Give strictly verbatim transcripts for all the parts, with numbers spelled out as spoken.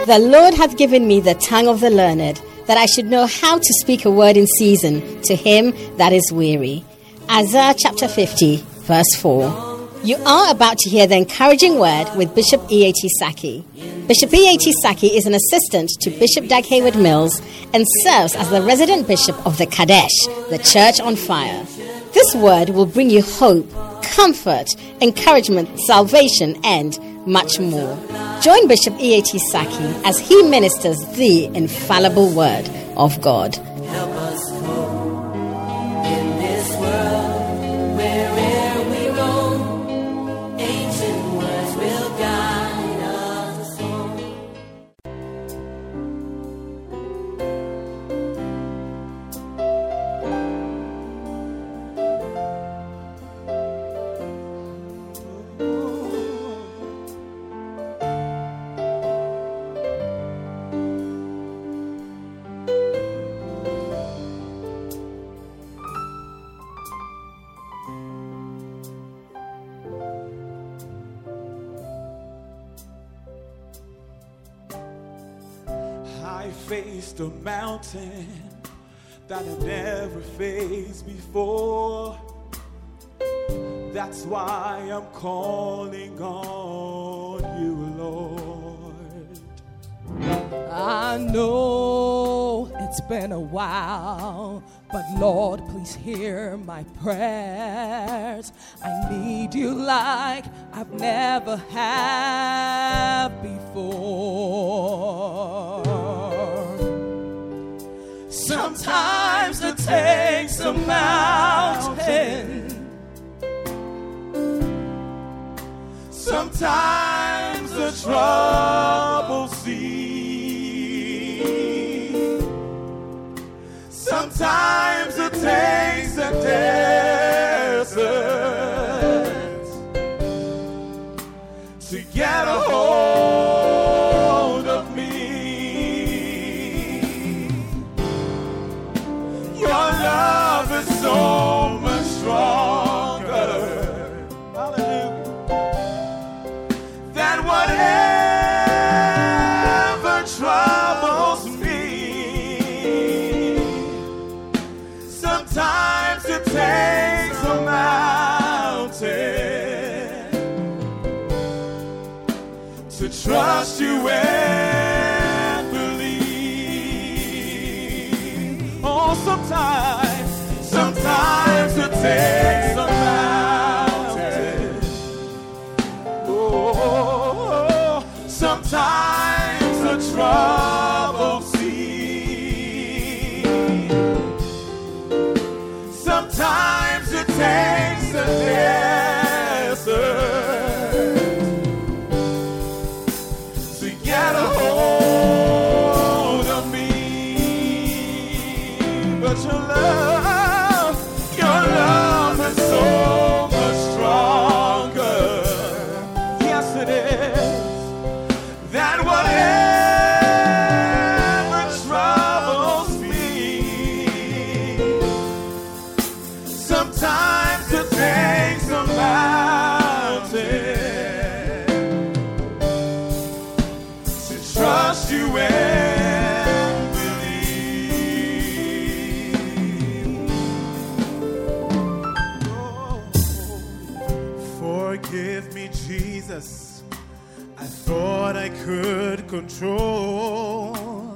The Lord hath given me the tongue of the learned, that I should know how to speak a word in season to him that is weary. Isaiah chapter fifty, verse four. You are about to hear the encouraging word with Bishop E A T Saki. Bishop E A T Saki is an assistant to Bishop Dag Heward-Mills and serves as the resident bishop of the Kadesh, the Church on Fire. This word will bring you hope, comfort, encouragement, salvation, and much more. Join Bishop E A T Saki as he ministers the infallible word of God. Help us hope in this world, wherever we roam. Ancient words will guide us home. I faced a mountain that I never faced before. That's why I'm calling on you, Lord. I know it's been a while, but Lord, please hear my prayers. I need you like I've never had before. Sometimes it takes a mountain. Sometimes the trouble sea. Sometimes it takes a desert to get a hold of me. Your love is so much stronger. Hallelujah. Than whatever troubles me. Sometimes it takes a mountain to trust you and believe. Oh, sometimes, sometimes it takes a mountain. Oh, sometimes the trouble sea. Sometimes it takes a desert to get a hold of me. But your love, your love is so much stronger. Yes, it is. Than whatever troubles me. Sometimes it takes a mountain to trust you and believe. Oh, forgive me, Jesus. I thought I could control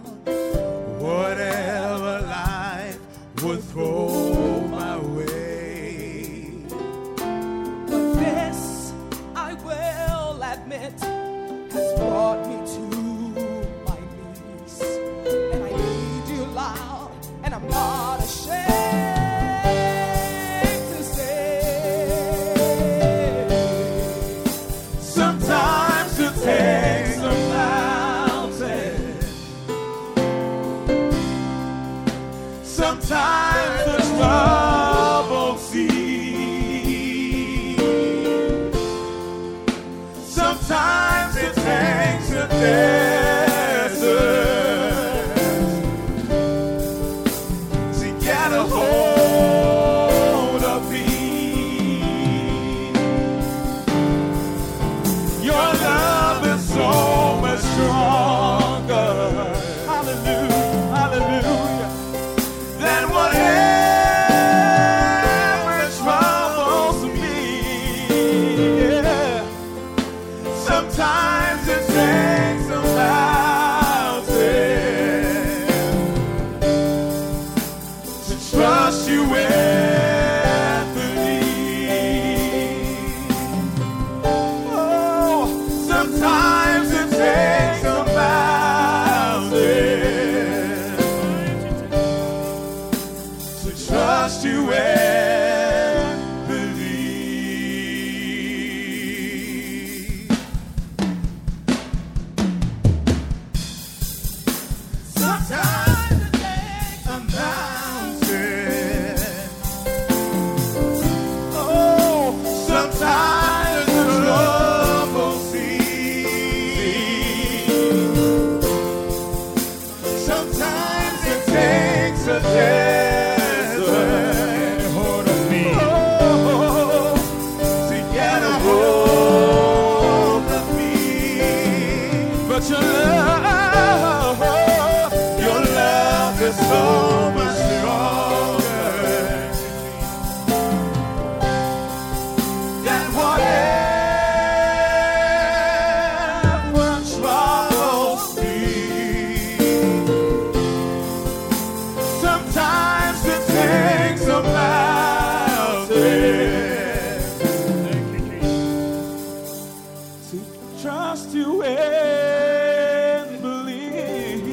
whatever life would throw my way. But this, I will admit, has brought me to my knees. And I need you loud, and I'm not ashamed to say, Sometimes it takes a mountain. Sometimes the trouble sea. Sometimes it takes a desert to get a hold of me. Your love is so much stronger. trust you and believe.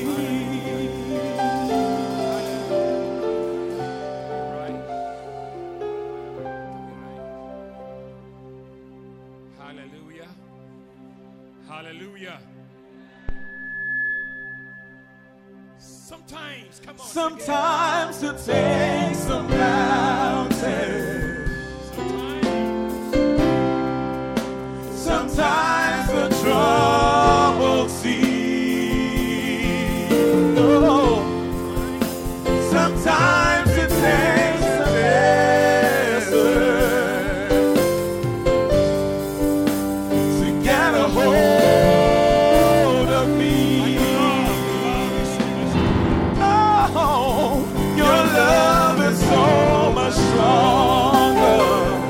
Right. Hallelujah. Hallelujah. Sometimes, come on. Sometimes it takes a mountain. Sometimes the troubled sea. Oh, sometimes it takes a desert to get a hold of me. Oh, your love is so much stronger.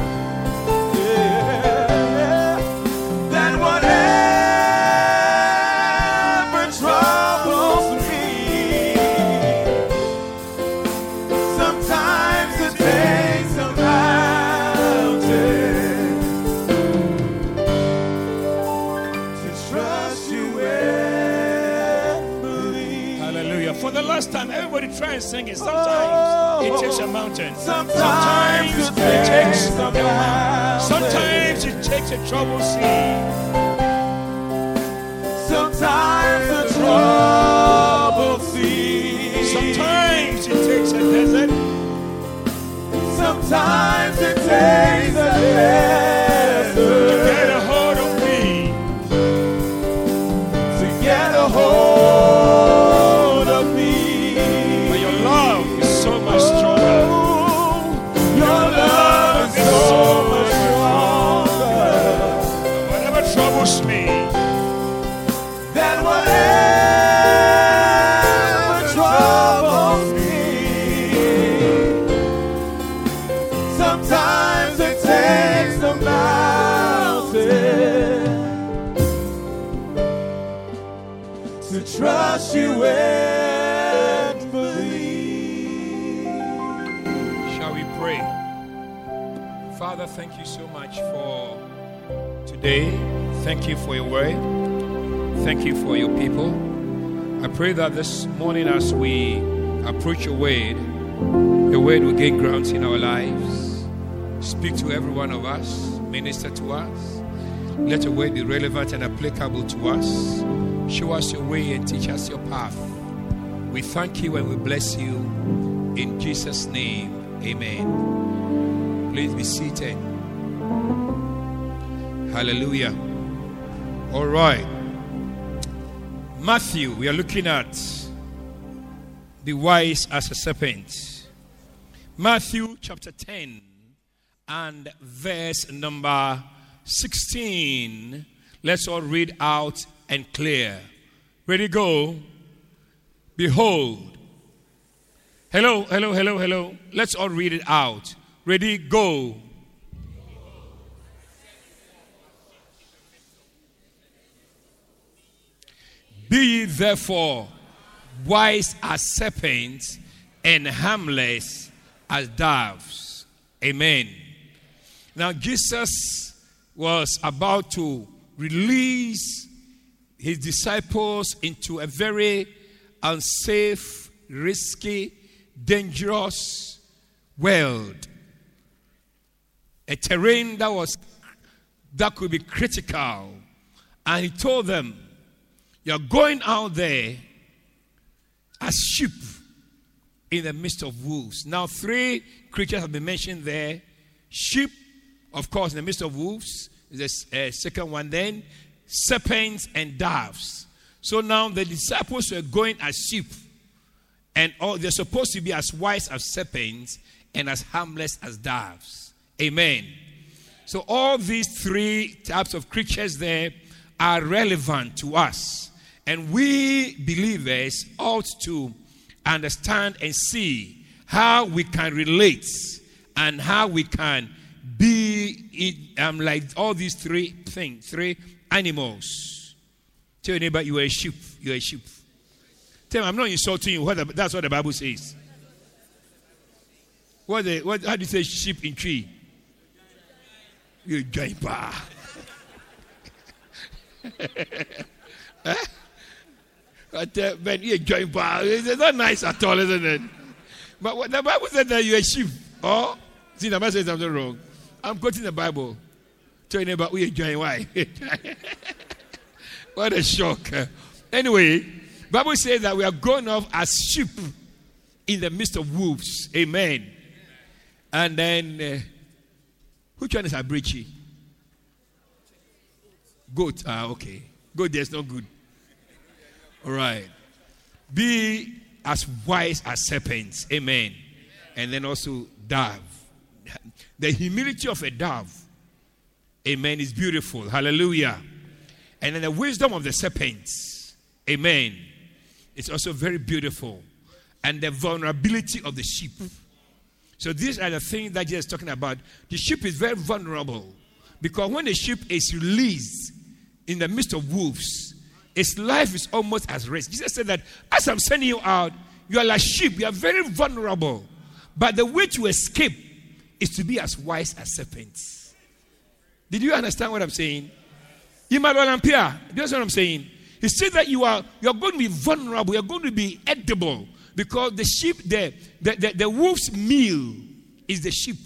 Last time, everybody try and sing it. Sometimes it takes a mountain. Sometimes, Sometimes it it takes takes a a mountain. mountain. Sometimes it takes a troubled sea. Sometimes the troubled sea. Sometimes it takes a desert. Sometimes it takes a desert To get a hold of me. to get a hold. Me. That whatever troubles me, sometimes it takes a mountain to trust you and believe. Shall we pray? Father, thank you so much for today. Thank you for your word. Thank you for your people. I pray that this morning as we approach your word, your word will gain ground in our lives. Speak to every one of us. Minister to us. Let your word be relevant and applicable to us. Show us your way and teach us your path. We thank you and we bless you. In Jesus' name, amen. Please be seated. Hallelujah. All right. Matthew, we are looking at the wise as a serpent. Matthew chapter ten and verse number sixteen. Let's all read out and clear. Ready, go. Behold. Hello, hello, hello, hello. Let's all read it out. Ready, go. Be ye therefore wise as serpents and harmless as doves. Amen. Now Jesus was about to release his disciples into a very unsafe, risky, dangerous world. A terrain that was that could be critical. And he told them, you're going out there as sheep in the midst of wolves. Now, three creatures have been mentioned there. Sheep, of course, in the midst of wolves. The uh, second one then. Serpents and doves. So now the disciples were going as sheep. And all, they're supposed to be as wise as serpents and as harmless as doves. Amen. So all these three types of creatures there are relevant to us. And we believers ought to understand and see how we can relate and how we can be in, um, like all these three things, three animals. Tell your neighbor, you are a sheep. You are a sheep. Tell him, I'm not insulting you. What the, that's what the Bible says. What the, what, how do you say sheep in tree? You're a giant bar. Huh? But uh, when you join power, it's not nice at all, isn't it? But what the Bible said that you're a sheep. Oh, see, the Bible says something wrong. I'm quoting the Bible. Tell you about we enjoy why. What a shock. Anyway, Bible says that we are going off as sheep in the midst of wolves. Amen. And then, uh, which one is Abrichi? Goat. Ah, okay. Goat, there's no good. All right. Be as wise as serpents. Amen. And then also dove. The humility of a dove. Amen. Is beautiful. Hallelujah. And then the wisdom of the serpents. Amen. It's also very beautiful. And the vulnerability of the sheep. So these are the things that Jesus is talking about. The sheep is very vulnerable. Because when the sheep is released in the midst of wolves, its life is almost at risk. Jesus said that as I'm sending you out, you are like sheep. You are very vulnerable. But the way to escape is to be as wise as serpents. Did you understand what I'm saying? Immanuel, that's what I'm saying. He said that you are you are going to be vulnerable. You are going to be edible. Because the sheep, the, the, the, the wolf's meal is the sheep.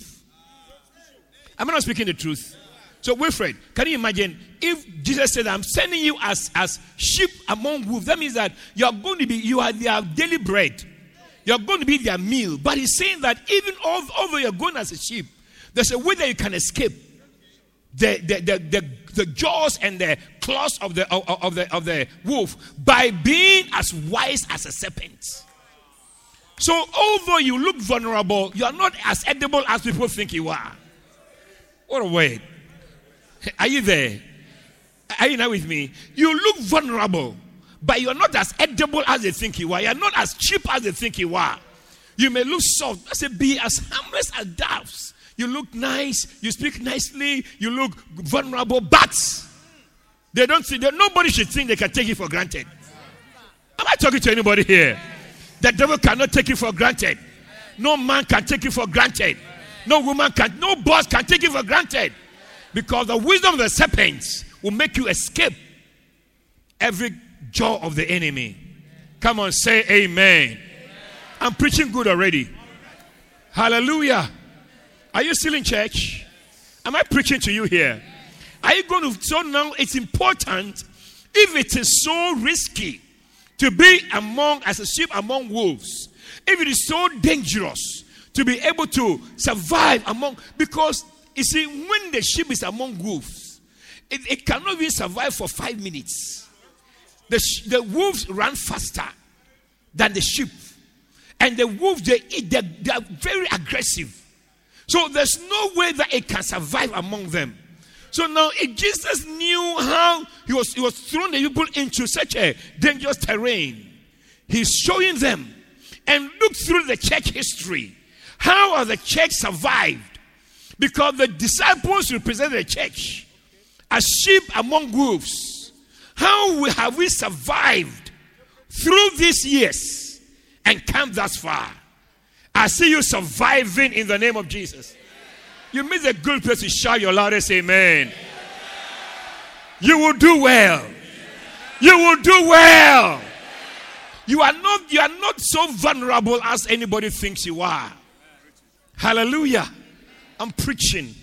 Am I not speaking the truth? So, Wilfred, can you imagine if Jesus said, I'm sending you as, as sheep among wolves? That means that you are going to be, you are their daily bread. You are going to be their meal. But he's saying that even although you're going as a sheep, there's a way that you can escape the, the, the, the, the jaws and the claws of the, of, of, the, of the wolf by being as wise as a serpent. So, although you look vulnerable, you are not as edible as people think you are. What a word. Are you there? Are you now with me? You look vulnerable, but you are not as edible as they think you are. You are not as cheap as they think you are. You may look soft. I say, be as harmless as doves. You look nice. You speak nicely. You look vulnerable, but they don't think that nobody should think they can take it for granted. Am I talking to anybody here? The devil cannot take it for granted. No man can take it for granted. No woman can, no boss can take it for granted. Because the wisdom of the serpents will make you escape every jaw of the enemy. Come on, say amen. I'm preaching good already. Hallelujah. Are you still in church? Am I preaching to you here? Are you going to, so now it's important, if it is so risky to be among, as a sheep among wolves, if it is so dangerous to be able to survive among, because you see, when the sheep is among wolves, it, it cannot even survive for five minutes. The, the wolves run faster than the sheep. And the wolves, they, they, they are very aggressive. So there's no way that it can survive among them. So now, if Jesus knew how he was, he was throwing the people into such a dangerous terrain, he's showing them. And look through the church history. How has the church survived? Because the disciples represent the church as sheep among wolves. How have we survived through these years and come thus far? I see you surviving in the name of Jesus. You miss a good place to shout your loudest amen. You will do well. You will do well. You are not, you are not so vulnerable as anybody thinks you are. Hallelujah. I'm preaching.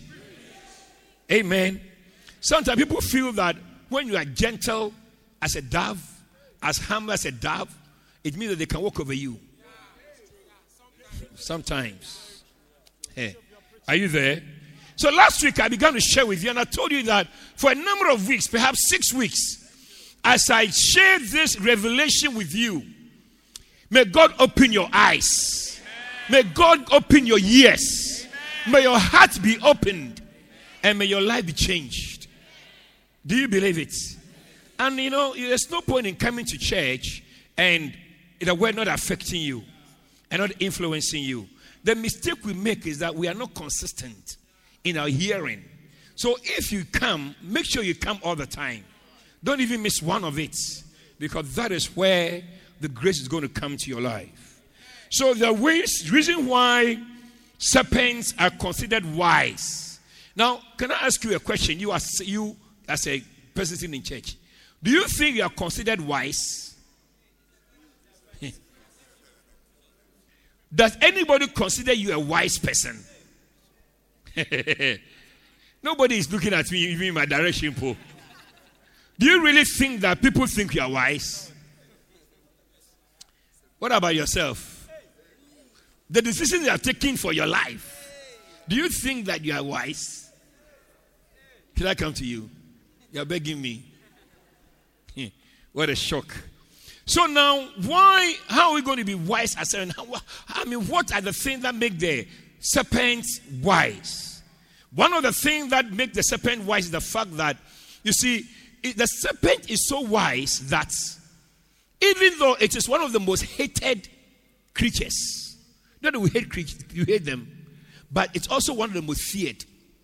Amen. Sometimes people feel that when you are gentle as a dove, as humble as a dove, it means that they can walk over you. Sometimes. Hey, are you there? So last week I began to share with you, and I told you that for a number of weeks, perhaps six weeks, as I shared this revelation with you, may God open your eyes. May God open your ears. May your heart be opened, and may your life be changed. Do you believe it? And you know, there's no point in coming to church and the word not affecting you and not influencing you. The mistake we make is that we are not consistent in our hearing. So if you come, make sure you come all the time. Don't even miss one of it, because that is where the grace is going to come to your life. So the ways, reason why serpents are considered wise. Now, can I ask you a question? You are you as a person in church. Do you think you are considered wise? Does anybody consider you a wise person? Nobody is looking at me, even in my direction, Paul. Do you really think that people think you are wise? What about yourself? The decisions you are taking for your life, do you think that you are wise? Can I come to you? You are begging me. What a shock. So now, why, how are we going to be wise as serpents? I mean, what are the things that make the serpent wise? One of the things that make the serpent wise is the fact that, you see, it, the serpent is so wise that even though it is one of the most hated creatures, not that we hate creatures, you hate them, but it's also one of the most feared.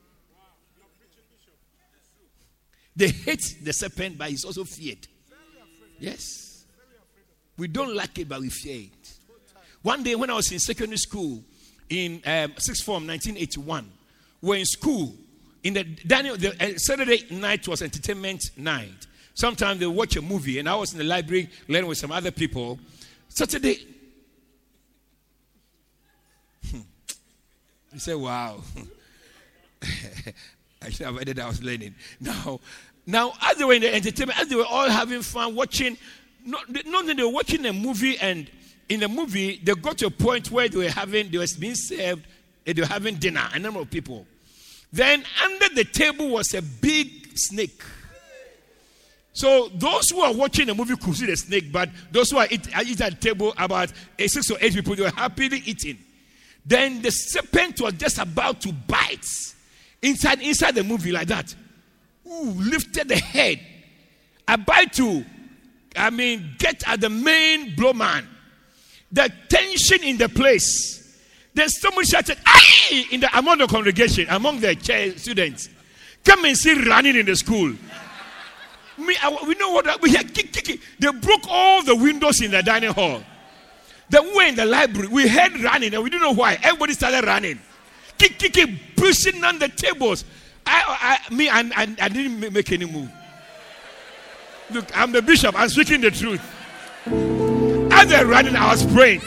They hate the serpent, but it's also feared. Yes. We don't like it, but we fear it. One day when I was in secondary school, in um, sixth form, nineteen eighty-one, we were in school. In the Daniel, the uh, Saturday night was entertainment night. Sometimes they watch a movie, and I was in the library learning with some other people. Saturday, you say, "Wow." I should have added I was learning. Now, now as they were in the entertainment, as they were all having fun watching, not, not that they were watching a movie, and in the movie they got to a point where they were having, they were being served, they were having dinner, a number of people. Then under the table was a big snake. So those who are watching the movie could see the snake, but those who are eat, eat at the table, about uh, six or eight people, they were happily eating. Then the serpent was just about to bite. Inside, inside the movie like that. Ooh, lifted the head. About to, I mean, get at the main blow man. The tension in the place. Then someone shouted, "Aye!" in the among the congregation, among the students. Come and see running in the school. Me, I, we know what we had. Kick, kick, kick. They broke all the windows in the dining hall. Then we were in the library. We heard running, and we didn't know why. Everybody started running. Kick, kick, kick, pushing on the tables. I, I, me, I, I, I didn't make any move. Look, I'm the bishop. I'm speaking the truth. As they're running, I was praying.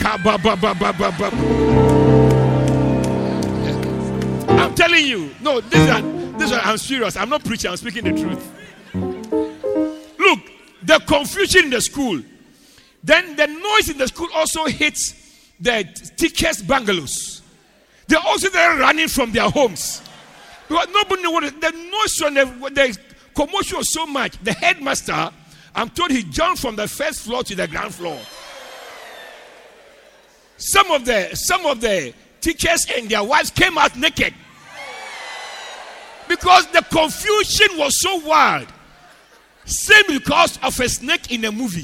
I'm telling you. No, this one, this one, I'm serious. I'm not preaching. I'm speaking the truth. Look, the confusion in the school. Then the noise in the school also hits the teachers' bungalows. They also started running from their homes. Because nobody knew what it, the noise on the, the commotion was so much. The headmaster, I'm told he jumped from the first floor to the ground floor. Some of the some of the teachers and their wives came out naked. Because the confusion was so wild. Same because of a snake in a movie.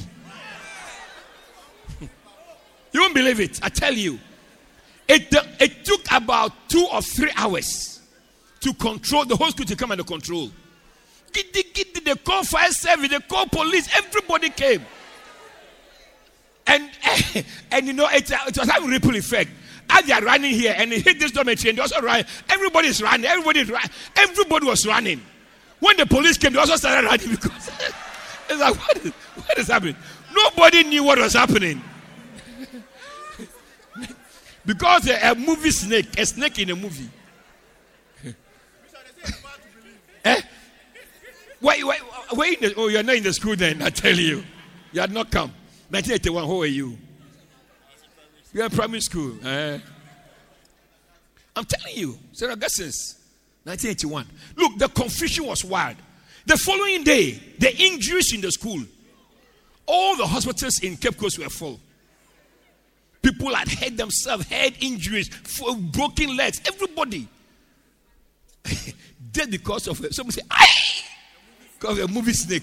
You won't believe it, I tell you. It, uh, it took about two or three hours to control the whole school to come under control. Giddy, giddy, they call fire service, they call police, everybody came. And and you know, it, it was having a ripple effect. As they are running here and it hit this dormitory and they also ran, everybody is running, everybody is running, everybody was running. When the police came, they also started running because it's like, what is, what is happening? Nobody knew what was happening. Because a, a movie snake, a snake in a movie. eh? Why, why, why in the, oh, you're not in the school then, I tell you. You had not come. nineteen eighty-one, who are you? You're in primary school. Eh? I'm telling you, Saint Augustine's, nineteen eighty-one. Look, the confusion was wild. The following day, the injuries in the school, all the hospitals in Cape Coast were full. People had hurt themselves, head injuries, broken legs, everybody. Dead because of, someone say, "Aye!" Because of a movie snake.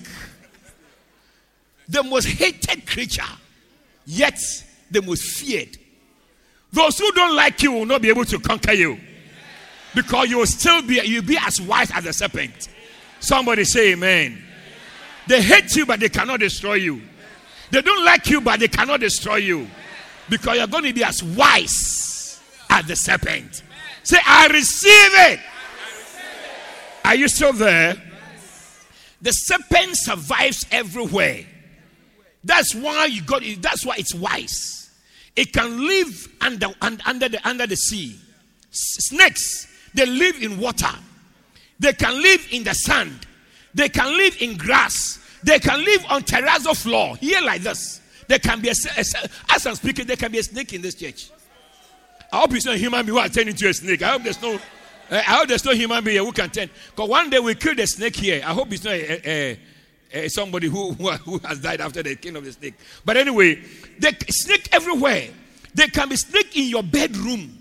The most hated creature, yet the most feared. Those who don't like you will not be able to conquer you. Because you will still be, you'll be as wise as a serpent. Somebody say amen. They hate you, but they cannot destroy you. They don't like you, but they cannot destroy you. Because you're going to be as wise as the serpent. Say, I receive it. Are you still there? The serpent survives everywhere. That's why you got it. That's why it's wise. It can live under, under, the, under the sea. Snakes, they live in water. They can live in the sand. They can live in grass. They can live on terrazzo floor. Here like this. There can be a, a, as I'm speaking, there can be a snake in this church. I hope it's not a human being who are turning into a snake. I hope there's no I hope there's no human being who can turn. Because one day we kill the snake here. I hope it's not a, a, a, somebody who, who, who has died after the king of the snake. But anyway, the snake everywhere. There can be snake in your bedroom.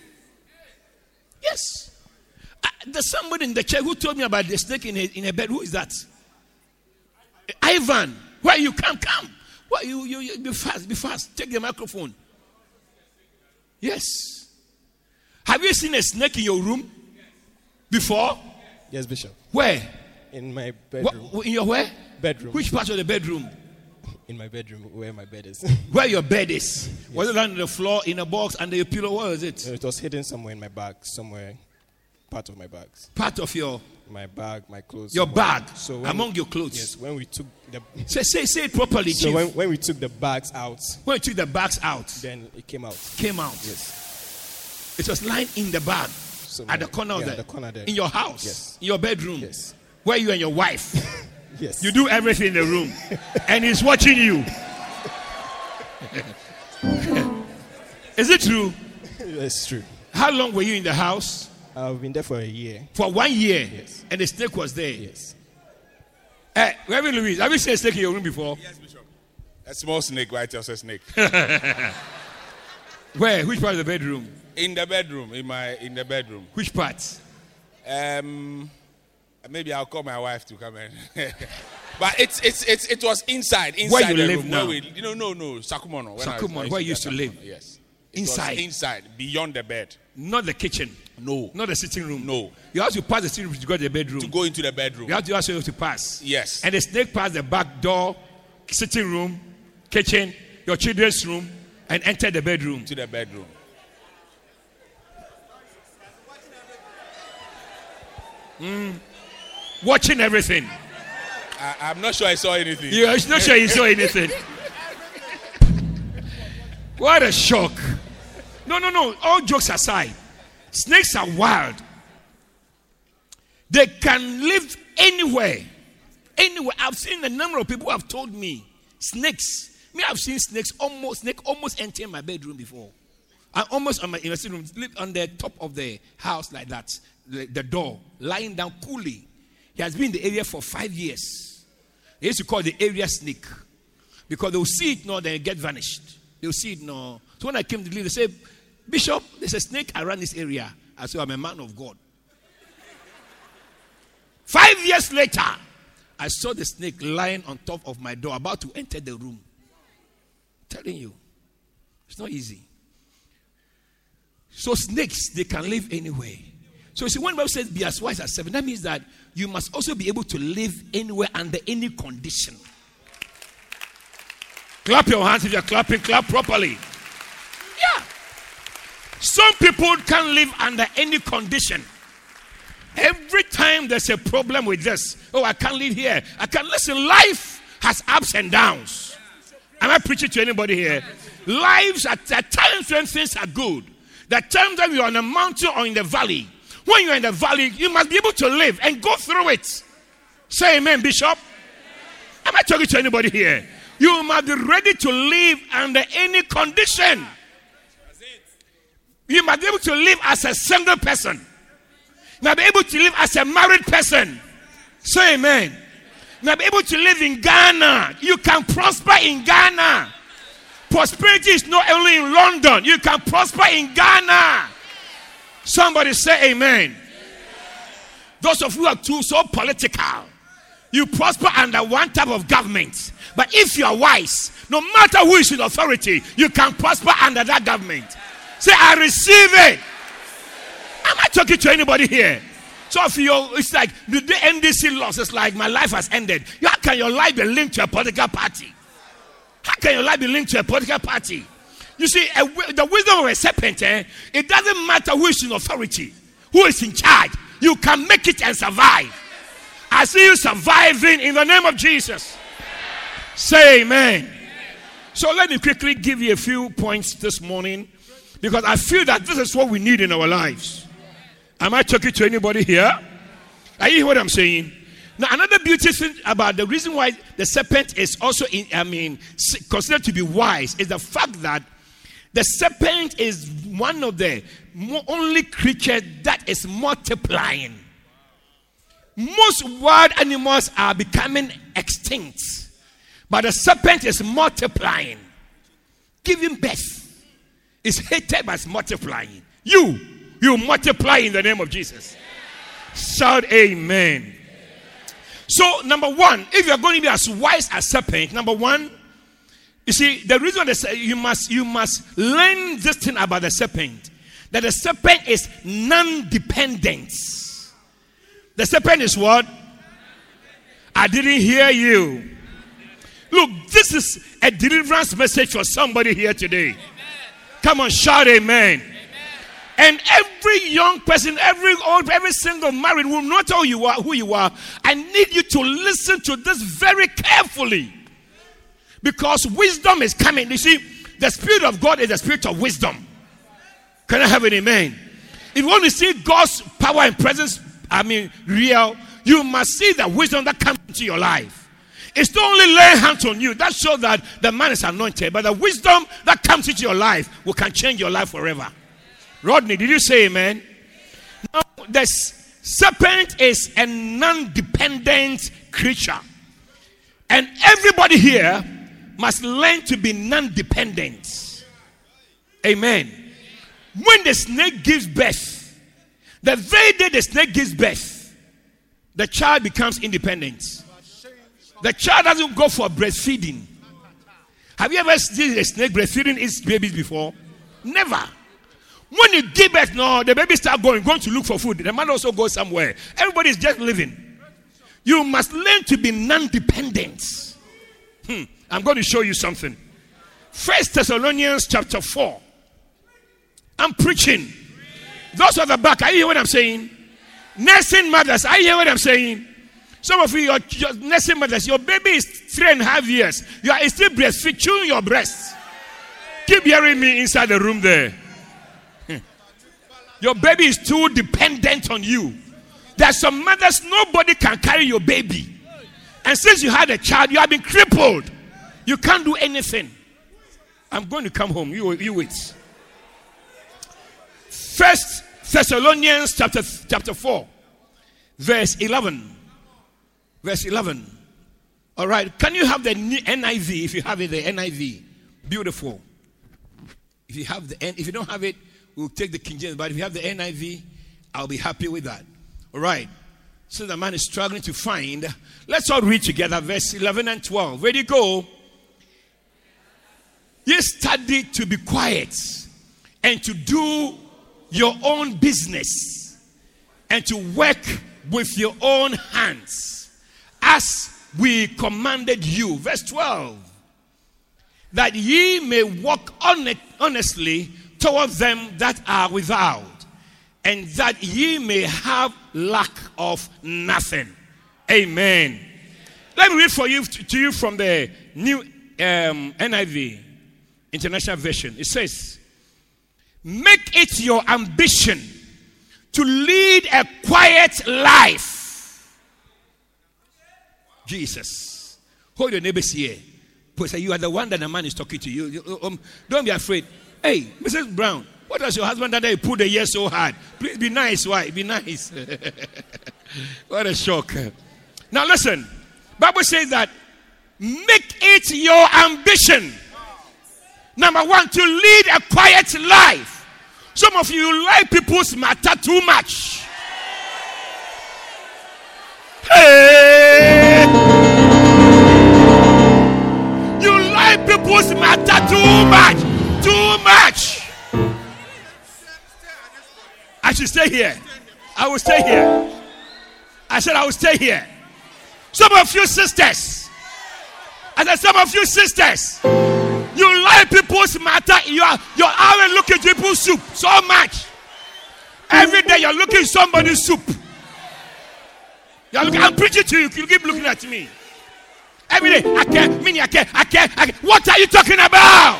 Yes. Uh, there's somebody in the church who told me about the snake in a, in a bed. Who is that? Ivan. Where you come? Come. Why you, you, you be fast, be fast. Take the microphone. Yes. Have you seen a snake in your room before? Yes, Bishop. Where? In my bedroom. What, in your where? Bedroom. Which part of the bedroom? In my bedroom, where my bed is. Where your bed is? Yes. Was it on the floor, in a box, under your pillow? Where was it? No, it was hidden somewhere in my bag, somewhere, part of my bags. Part of your? My bag, my clothes. Your somewhere. bag? So among we, your clothes? Yes, when we took the... Say, say, say it properly, So Chief. when, when we took the bags out... When you took the bags out? Then it came out. Came out? Yes. It was lying in the bag? So at the corner yeah, of the, the corner there. In your house? Yes. In your bedroom? Yes. Where you and your wife? Yes. You do everything in the room. And he's watching you. Is it true? It's true. How long were you in the house? I've been there for a year. For one year? Yes. And the snake was there? Yes. Hey, Reverend Louise, have you seen a snake in your room before? Yes, Bishop. A small snake, right? Just a snake. Where? Which part of the bedroom? In the bedroom. In my in the bedroom. Which part? Um, maybe I'll call my wife to come in. But it's it's it's it was inside. Inside where you the live room, now? Where we, you know, no, no, Sakumono. Sakumono, where you used to live? Yes. It Inside. was inside, beyond the bed. Not the kitchen. No. Not the sitting room. No. You have to pass the sitting room to go to the bedroom. To go into the bedroom. You have to also to pass. Yes. And the snake passed the back door, sitting room, kitchen, your children's room, and entered the bedroom. To the bedroom. Mm. Watching everything. I, I'm not sure I saw anything. You're not sure you saw anything. What a shock. No, no, no. All jokes aside, snakes are wild. They can live anywhere. Anywhere. I've seen a number of people who have told me snakes. Me, I've seen snakes almost snake almost enter my bedroom before. I almost on my in my sitting room, sleep on the top of the house like that, the, the door, lying down coolly. He has been in the area for five years. They used to call the area snake because they'll see it now, then it get vanished. They'll see it now. So when I came to leave, they said, Bishop, there's a snake around this area. I said, I'm a man of God. Five years later, I saw the snake lying on top of my door, about to enter the room. I'm telling you, it's not easy. So snakes, they can live anywhere. So you see, when the Bible says be as wise as seven, that means that you must also be able to live anywhere under any condition. Clap your hands if you're clapping, clap properly. Yeah. Some people can't live under any condition. Every time there's a problem with this, oh, I can't live here. I can't listen. Life has ups and downs. Am I preaching to anybody here? Lives at, at times when things are good. The times that you're on a mountain or in the valley. When you're in the valley, you must be able to live and go through it. Say amen, Bishop. Am I talking to anybody here? You must be ready to live under any condition. You must be able to live as a single person. You must be able to live as a married person. Say amen. You must be able to live in Ghana. You can prosper in Ghana. Prosperity is not only in London. You can prosper in Ghana. Somebody say amen. Those of you who are too so political, you prosper under one type of government. But if you are wise, no matter who is in authority, you can prosper under that government. Say, I receive it. Am I talking to anybody here? So if you, it's like the N D C loss, it's like my life has ended. How can your life be linked to a political party? How can your life be linked to a political party? You see, a, the wisdom of a serpent, eh, it doesn't matter who is in authority, who is in charge. You can make it and survive. I see you surviving in the name of Jesus. Say amen. So let me quickly give you a few points this morning, because I feel that this is what we need in our lives. Am I talking to anybody here? Are you hearing what I'm saying? Now, another beauty thing about the reason why the serpent is also, in, I mean, considered to be wise is the fact that the serpent is one of the only creatures that is multiplying. Most wild animals are becoming extinct, but the serpent is multiplying, giving birth. It's hated, but it's multiplying. You, you multiply in the name of Jesus. Shout amen. So, number one, if you're going to be as wise as serpent, number one, you see, the reason that you must you must learn this thing about the serpent, that the serpent is non-dependent. The serpent is what? I didn't hear you. Look, this is a deliverance message for somebody here today. Amen. Come on, shout amen. Amen. And every young person, every old, every single married will not know you are who you are. I need you to listen to this very carefully, because wisdom is coming. You see, the Spirit of God is the Spirit of wisdom. Can I have an amen? If you want to see God's power and presence, I mean, real, you must see the wisdom that comes into your life. It's not only laying hands on you that shows that the man is anointed, but the wisdom that comes into your life will can change your life forever. Rodney, did you say amen? Now, the serpent is a non-dependent creature. And everybody here must learn to be non-dependent. Amen. When the snake gives birth, the very day the snake gives birth, the child becomes independent. The child doesn't go for breastfeeding. Have you ever seen a snake breastfeeding its babies before? Never. When you give birth, no, the baby start going, going to look for food. The man also goes somewhere. Everybody is just living. You must learn to be non-dependent. Hmm. I'm going to show you something. First Thessalonians chapter four. I'm preaching. Those at the back, are you hearing what I'm saying? Nursing mothers, are you hearing what I'm saying? Some of you, your, your nursing mothers, your baby is three and a half years. You are still breastfeeding, chewing your breasts. Keep hearing me inside the room there. Your baby is too dependent on you. There are some mothers, nobody can carry your baby. And since you had a child, you have been crippled. You can't do anything. I'm going to come home. You, you wait. First Thessalonians chapter, chapter four, verse eleven. Verse eleven. All right. Can you have the N I V? If you have it, the N I V. Beautiful. If you have the if you don't have it, we'll take the King James. But if you have the N I V, I'll be happy with that. All right. So the man is struggling to find. Let's all read together verse eleven and twelve. Ready, go. Ye study to be quiet and to do your own business and to work with your own hands as we commanded you. Verse twelve. That ye may walk honestly toward them that are without, and that ye may have lack of nothing. Amen. Let me read for you to you from the new um, N I V, International Version. It says, make it your ambition to lead a quiet life. Jesus. Hold your neighbors here. Say, you are the one that the man is talking to you. Um, don't be afraid. Hey, Missus Brown, what does your husband done that he put the year so hard? Please be nice, why? Be nice. What a shock. Now listen. Bible says that make it your ambition. Number one, to lead a quiet life. Some of you like people's matter too much. Hey! You like people's matter too much. Too much. I should stay here. I will stay here. I said I will stay here. Some of you sisters, I said some of you sisters, you like people's matter. You are you're always looking at people's soup so much. Every day you're looking at somebody's soup. You're looking, I'm preaching to you. You keep looking at me. Every day, I care, meaning I care, I care, I care. What are you talking about?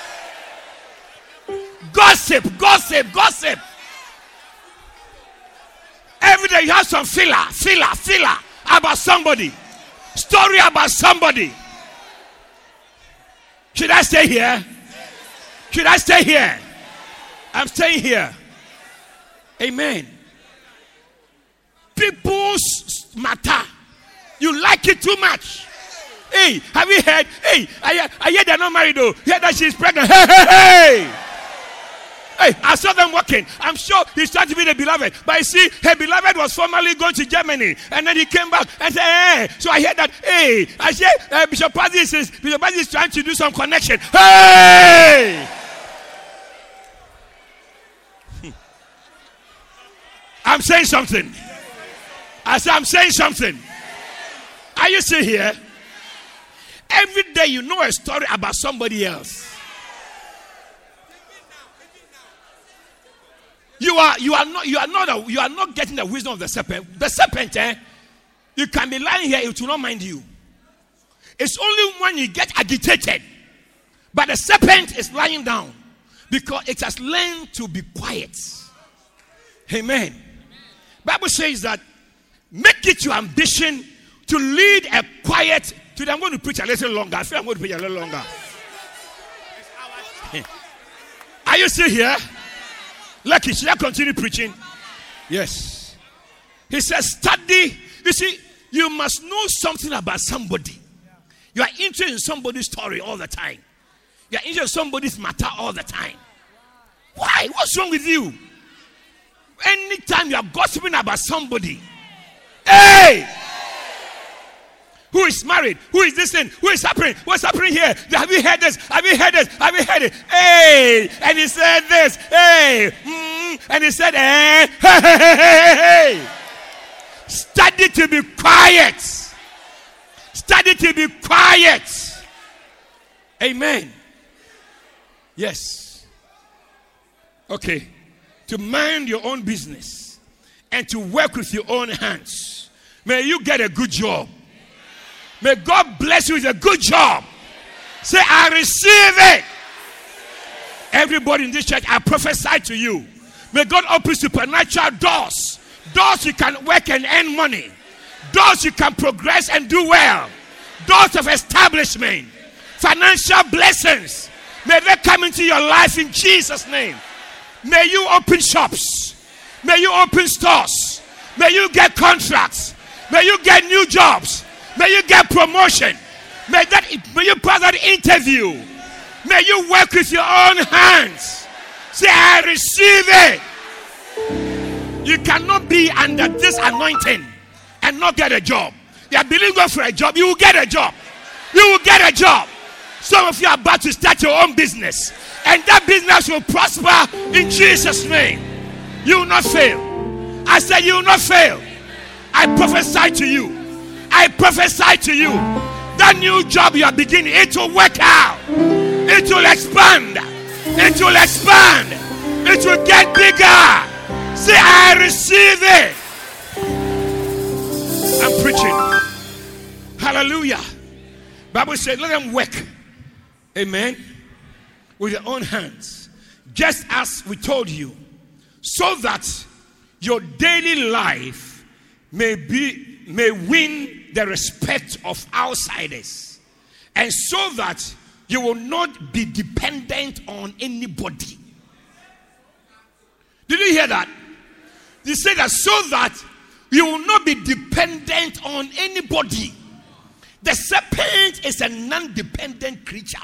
Gossip, gossip, gossip. Every day you have some filler, filler, filler about somebody. Story about somebody. Should I stay here? Should I stay here? I'm staying here. Amen. People's matter. You like it too much. Hey, have you heard? Hey, I, I hear they're not married though. Hear that she's pregnant. Hey, hey, hey. Hey, I saw them walking. I'm sure he's trying to be the beloved. But you see, her beloved was formerly going to Germany. And then he came back and said, hey. So I heard that, hey, I said, uh, Bishop Pazzi is, Bishop Pazzi is trying to do some connection. Hey! I'm saying something. I said, I'm saying something. Are you still here? Every day you know a story about somebody else. You are you are not you are not a, you are not getting the wisdom of the serpent. The serpent, eh? You can be lying here, it will not mind you. It's only when you get agitated. But the serpent is lying down because it has learned to be quiet. Amen. Bible says that make it your ambition to lead a quiet. Today I'm going to preach a little longer. I feel I'm going to preach a little longer. Are you still here? Lucky, should I continue preaching? Yes. He says, study. You see, you must know something about somebody. You are interested in somebody's story all the time. You are interested in somebody's matter all the time. Why? What's wrong with you? Anytime you are gossiping about somebody, hey! Who is married? Who is this thing? Who is happening? What's happening here? Have you heard this? Have you heard this? Have you heard it? Hey! And he said this. Hey! Mm, and he said, hey! Hey, hey, hey, hey! Study to be quiet. Study to be quiet. Amen. Yes. Okay. To mind your own business and to work with your own hands. May you get a good job. May God bless you with a good job. Say, I receive it. Everybody in this church, I prophesy to you. May God open supernatural doors. Doors you can work and earn money. Doors you can progress and do well. Doors of establishment. Financial blessings. May they come into your life in Jesus' name. May you open shops. May you open stores. May you get contracts. May you get new jobs. May you get promotion. May that may you pass that interview. May you work with your own hands. Say, I receive it. You cannot be under this anointing and not get a job. You are believing God for a job. You will get a job. You will get a job. Some of you are about to start your own business. And that business will prosper in Jesus' name. You will not fail. I said you will not fail. I prophesy to you. I prophesy to you. That new job you are beginning, it will work out. It will expand. It will expand. It will get bigger. Say, I receive it. I'm preaching. Hallelujah. Bible said, let them work. Amen. With their own hands. Just as we told you. So that your daily life may be may win the respect of outsiders. And so that you will not be dependent on anybody. Did you hear that? He said that so that you will not be dependent on anybody. The serpent is a non-dependent creature.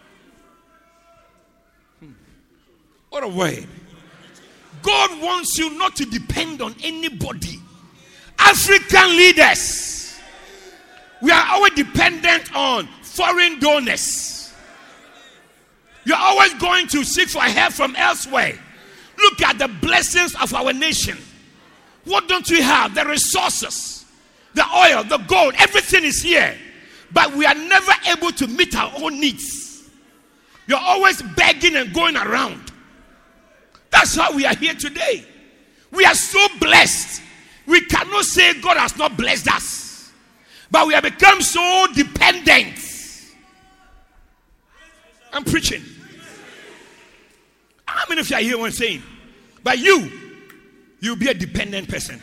Hmm. What a word. God wants you not to depend on anybody. African leaders, we are always dependent on foreign donors. You're always going to seek for help from elsewhere. Look at the blessings of our nation. What don't we have? The resources, the oil, the gold, everything is here. But we are never able to meet our own needs. You're always begging and going around. That's how we are here today. We are so blessed We cannot say God has not blessed us, but we have become so dependent. I'm preaching. How many of you are here what I'm saying? But you, you'll be a dependent person.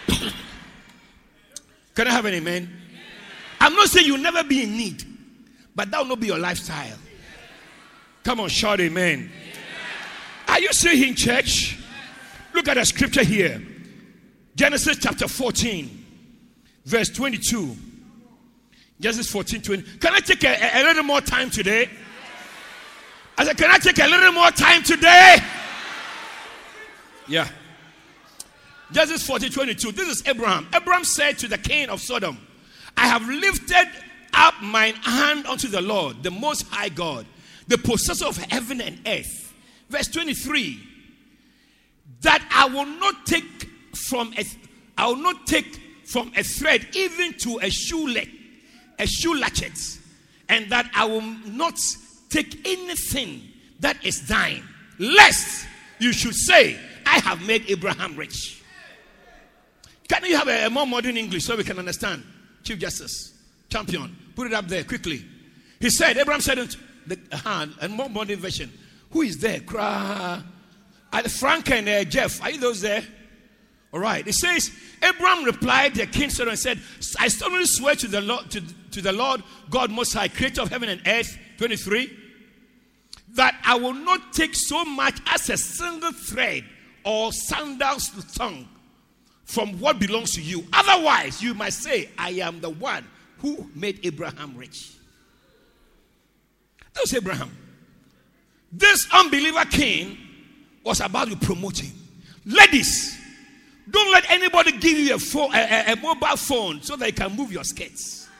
Can I have an amen? I'm not saying you'll never be in need, but that will not be your lifestyle. Come on, shout amen. Are you still here in church? Look at the scripture here. Genesis chapter fourteen, verse twenty-two. Genesis fourteen, twenty. Can I take a, a little more time today? I said, can I take a little more time today? Yeah. Genesis fourteen, twenty-two. This is Abraham. Abraham said to the king of Sodom, I have lifted up mine hand unto the Lord, the most high God, the possessor of heaven and earth. Verse twenty-three. That I will not take from a, I will not take from a thread even to a shoe latchet, a shoe latchet, and that I will not take anything that is thine, lest you should say, I have made Abraham rich. Can you have a, a more modern English so we can understand? Chief Justice, champion, put it up there quickly. He said, Abraham said unto the hand, a more modern version, who is there? Cry. Frank and uh, Jeff, are you those there? All right. It says, Abraham replied, the king Sodom, and said, I solemnly swear to the Lord, to, to the Lord God Most High, creator of heaven and earth, twenty-three, that I will not take so much as a single thread or sandal's tongue from what belongs to you. Otherwise, you might say, I am the one who made Abraham rich. That was Abraham. This unbeliever king was about to promote him. Ladies, don't let anybody give you a, phone, a, a, a mobile phone so that you can move your skirts.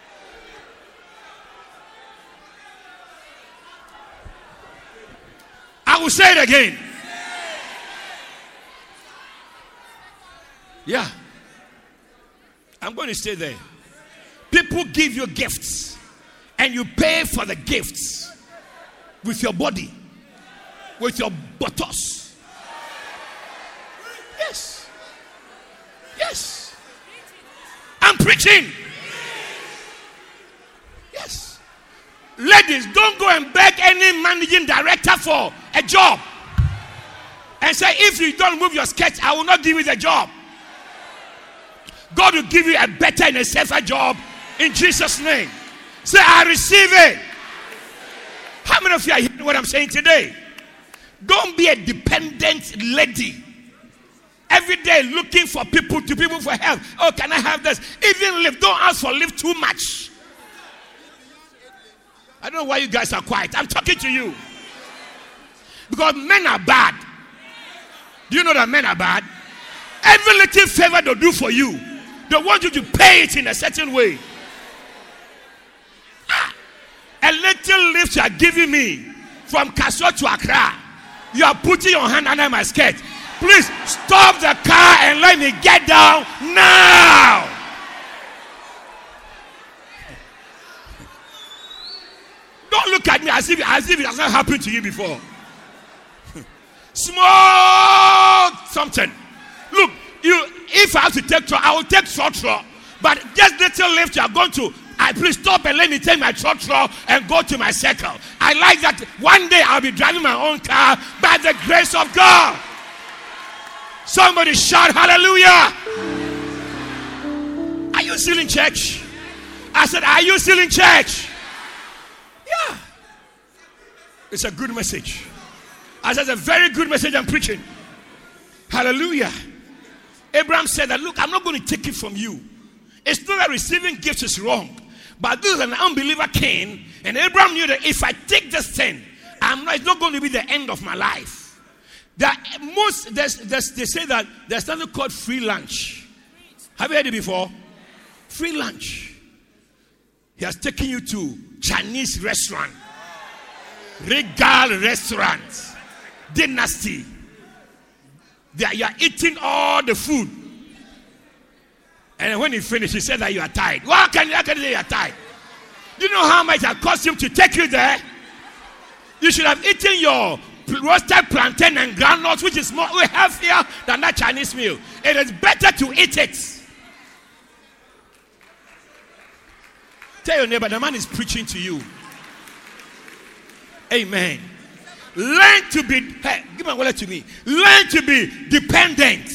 I will say it again. Yeah. I'm going to stay there. People give you gifts and you pay for the gifts with your body, with your buttocks. Yes. Yes. I'm preaching. Yes. Ladies, don't go and beg any managing director for a job and say, if you don't move your sketch, I will not give you the job. God will give you a better and a safer job in Jesus' name. Say, I receive it. How many of you are hearing what I'm saying today? Don't be a dependent lady. Every day looking for people to people for help. Oh, can I have this? Even live. Don't ask for live too much. I don't know why you guys are quiet. I'm talking to you. Because men are bad. Do you know that men are bad? Every little favor they do for you, they want you to pay it in a certain way. Ah, a little lift you are giving me from Kaswa to Accra. You are putting your hand under my skirt. Please stop the car and let me get down now. Don't look at me as if, as if it has not happened to you before. Small something. Look, you. If I have to take trot, I will take short trot. But just little lift, you are going to. I please stop and let me take my short trot and go to my circle. I like that. One day I'll be driving my own car by the grace of God. Somebody shout hallelujah. Are you still in church? I said, are you still in church? Yeah. It's a good message. I said, it's a very good message I'm preaching. Hallelujah. Abraham said that, look, I'm not going to take it from you. It's not that receiving gifts is wrong. But this is an unbeliever king. And Abraham knew that if I take this thing, I'm not, it's not going to be the end of my life. That most, there's, there's, they say that there's something called free lunch. Have you heard it before? Free lunch. He has taken you to Chinese restaurant, Regal restaurant, Dynasty. They are, you are eating all the food. And when he finished, he said that you are tired. How can, how can you say you are tired? Do you know how much it cost him to take you there? You should have eaten your roasted plantain and granules, which is more healthier than that Chinese meal. It is better to eat it. Tell your neighbor, the man is preaching to you. Amen. Learn to be, hey, give my wallet to me. Learn to be dependent.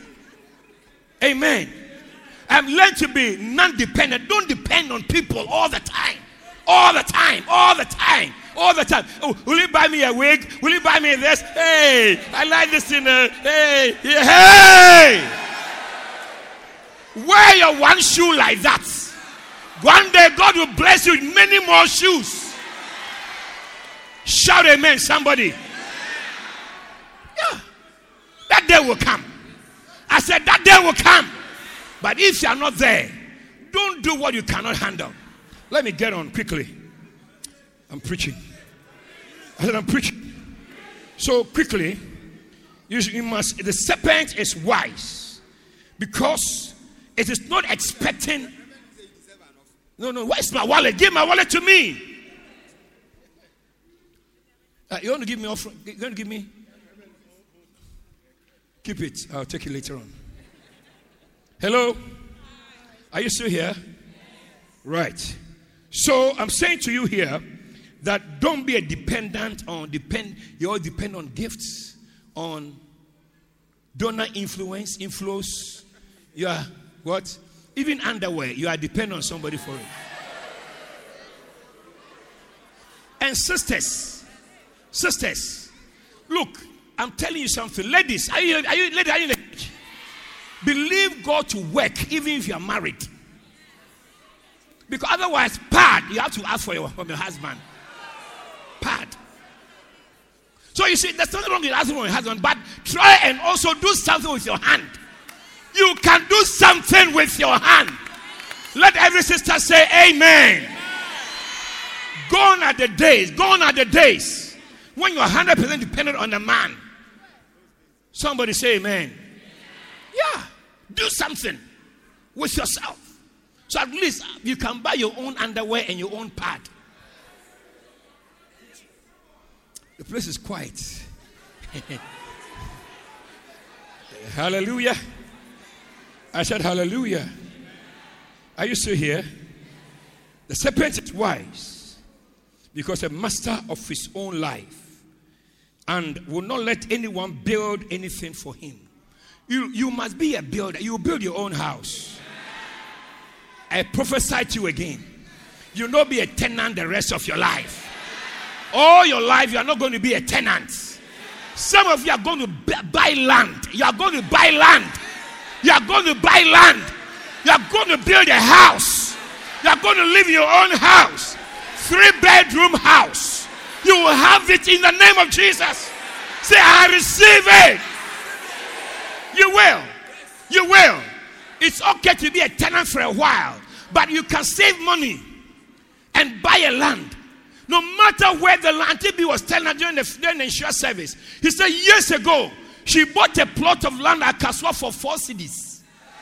Amen. And learn to be non-dependent. Don't depend on people all the time. All the time. All the time. All the time. Oh, will you buy me a wig? Will you buy me this? Hey, I like this in a, hey, hey. Wear your one shoe like that. One day God will bless you with many more shoes. Shout amen, somebody. Yeah. That day will come. I said that day will come. But if you are not there, don't do what you cannot handle. Let me get on quickly. I'm preaching. I said I'm preaching. So quickly, you, you must, the serpent is wise. Because it is not expecting. No, no, where's my wallet? Give my wallet to me. Uh, you want to give me offering? You want to give me? Keep it. I'll take it later on. Hello? Are you still here? Right. So I'm saying to you here that don't be a dependent on depend. You all depend on gifts, on donor influence, inflows. You are what? Even underwear. You are dependent on somebody for it. And sisters. Sisters, look, I'm telling you something. Ladies, are you, are you, ladies, are you in the church? Believe God to work even if you are married. Because otherwise, pad, you have to ask for your, from your husband. Pad. So you see, there's nothing wrong with asking for your husband, but try and also do something with your hand. You can do something with your hand. Let every sister say amen. Gone are the days, gone are the days when you're one hundred percent dependent on a man. Somebody say amen. Yeah. Do something with yourself. So at least you can buy your own underwear and your own pad. The place is quiet. Hallelujah. I said hallelujah. Are you still here? The serpent is wise because a master of his own life, and will not let anyone build anything for him. You, you must be a builder. You build your own house. I prophesy to you again. You'll not be a tenant the rest of your life. All your life, you are not going to be a tenant. Some of you are going to buy land. You are going to buy land. You are going to buy land. You are going to build a house. You are going to live in your own house. Three bedroom house. You will have it in the name of Jesus. Say, I receive it. You will. You will. It's okay to be a tenant for a while, but you can save money and buy a land. No matter where the land, T B was telling her during the, during the insurance service. He said years ago, she bought a plot of land at Kaswa for four cedis.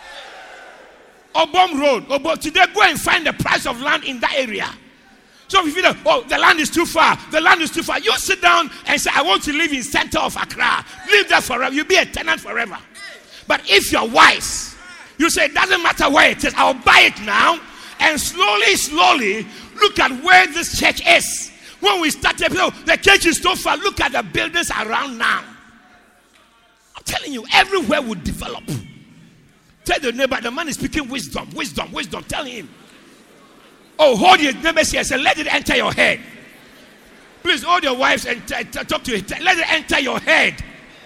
Obom Road. Obom, today, go and find the price of land in that area. So if you feel, oh, the land is too far, the land is too far, you sit down and say, I want to live in center of Accra. Live there forever. You'll be a tenant forever. But if you're wise, you say, it doesn't matter where it is. I'll buy it now. And slowly, slowly, look at where this church is. When we started, the church is so far. Look at the buildings around now. I'm telling you, everywhere will develop. Tell the neighbor, the man is speaking wisdom, wisdom, wisdom. Tell him. Oh, hold your neighbor here and say, let it enter your head. Please hold your wives and t- t- talk to it. Let it enter your head.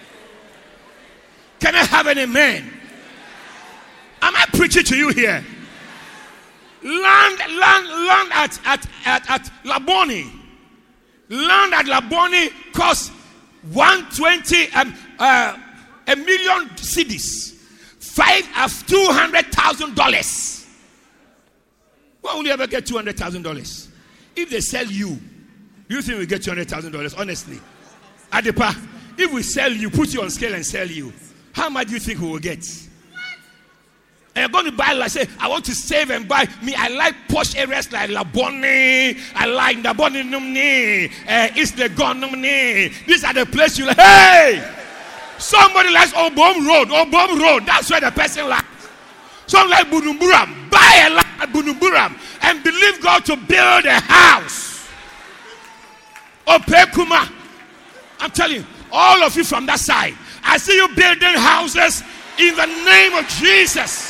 Can I have an amen? Am I preaching to you here? Land, land, land at at at, at Laboni. Land at Laboni costs one twenty um, uh, a million cedis, five of two hundred thousand dollars. When will you ever get two hundred thousand dollars? If they sell you, do you think we get two hundred thousand dollars? Honestly, Adepa, if we sell you, put you on scale and sell you, how much do you think we will get? And you're going to buy, like, say, I want to save and buy. Me, I like posh areas like Labone. I like Labone Numni. Uh, East Legon Numni. These are the places you like. Hey! Somebody likes Obom Road. Obom Road. That's where the person likes. Some like Bunumburam. Buy a land at Bunumburam and believe God to build a house. Opekuma. I'm telling you, all of you from that side, I see you building houses in the name of Jesus.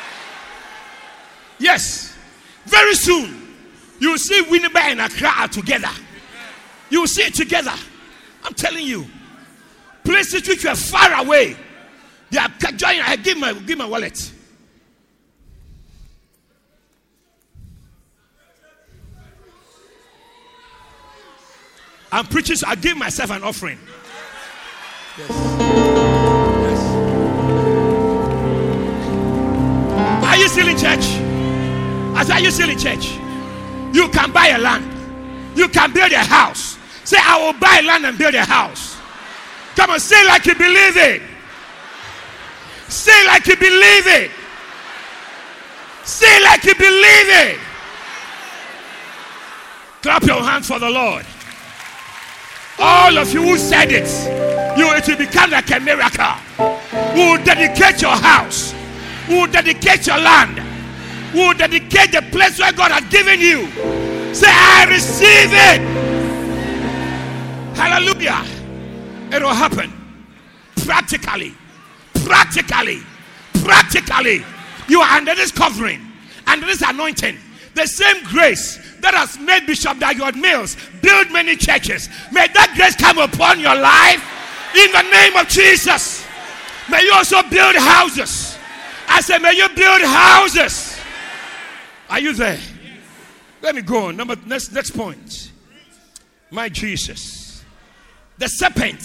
Yes, very soon you will see Winnipeg and Accra together. You will see it together. I'm telling you, places which were far away, they are joining. I give my give my wallet. I'm preaching, so I give myself an offering. Yes. Yes. Are you still in church? I said, are you still in church? You can buy a land. You can build a house. Say, I will buy land and build a house. Come on, say like you believe it. Say like you believe it. Say like you believe it. Clap your hands for the Lord. All of you who said it, you it will become like a miracle. We will dedicate your house. We will dedicate your land. We will dedicate the place where God has given you. Say, I receive it. Hallelujah. It will happen. Practically. Practically. Practically. You are under this covering, under this anointing. The same grace that has made Bishop Dagyot Mills build many churches. May that grace come upon your life in the name of Jesus. May you also build houses. I say, may you build houses. Are you there? Let me go on. Number next next point. My Jesus. The serpent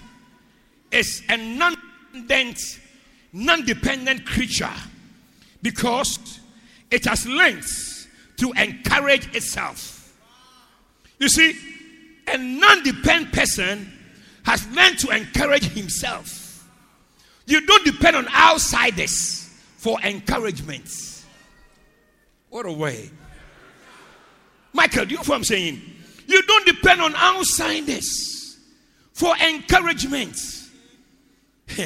is a non-dependent, non-dependent creature because it has learned to encourage itself. You see, a non-dependent person has learned to encourage himself. You don't depend on outsiders for encouragement. What a way. Michael, do you know what I'm saying? You don't depend on outsiders for encouragement. Yeah,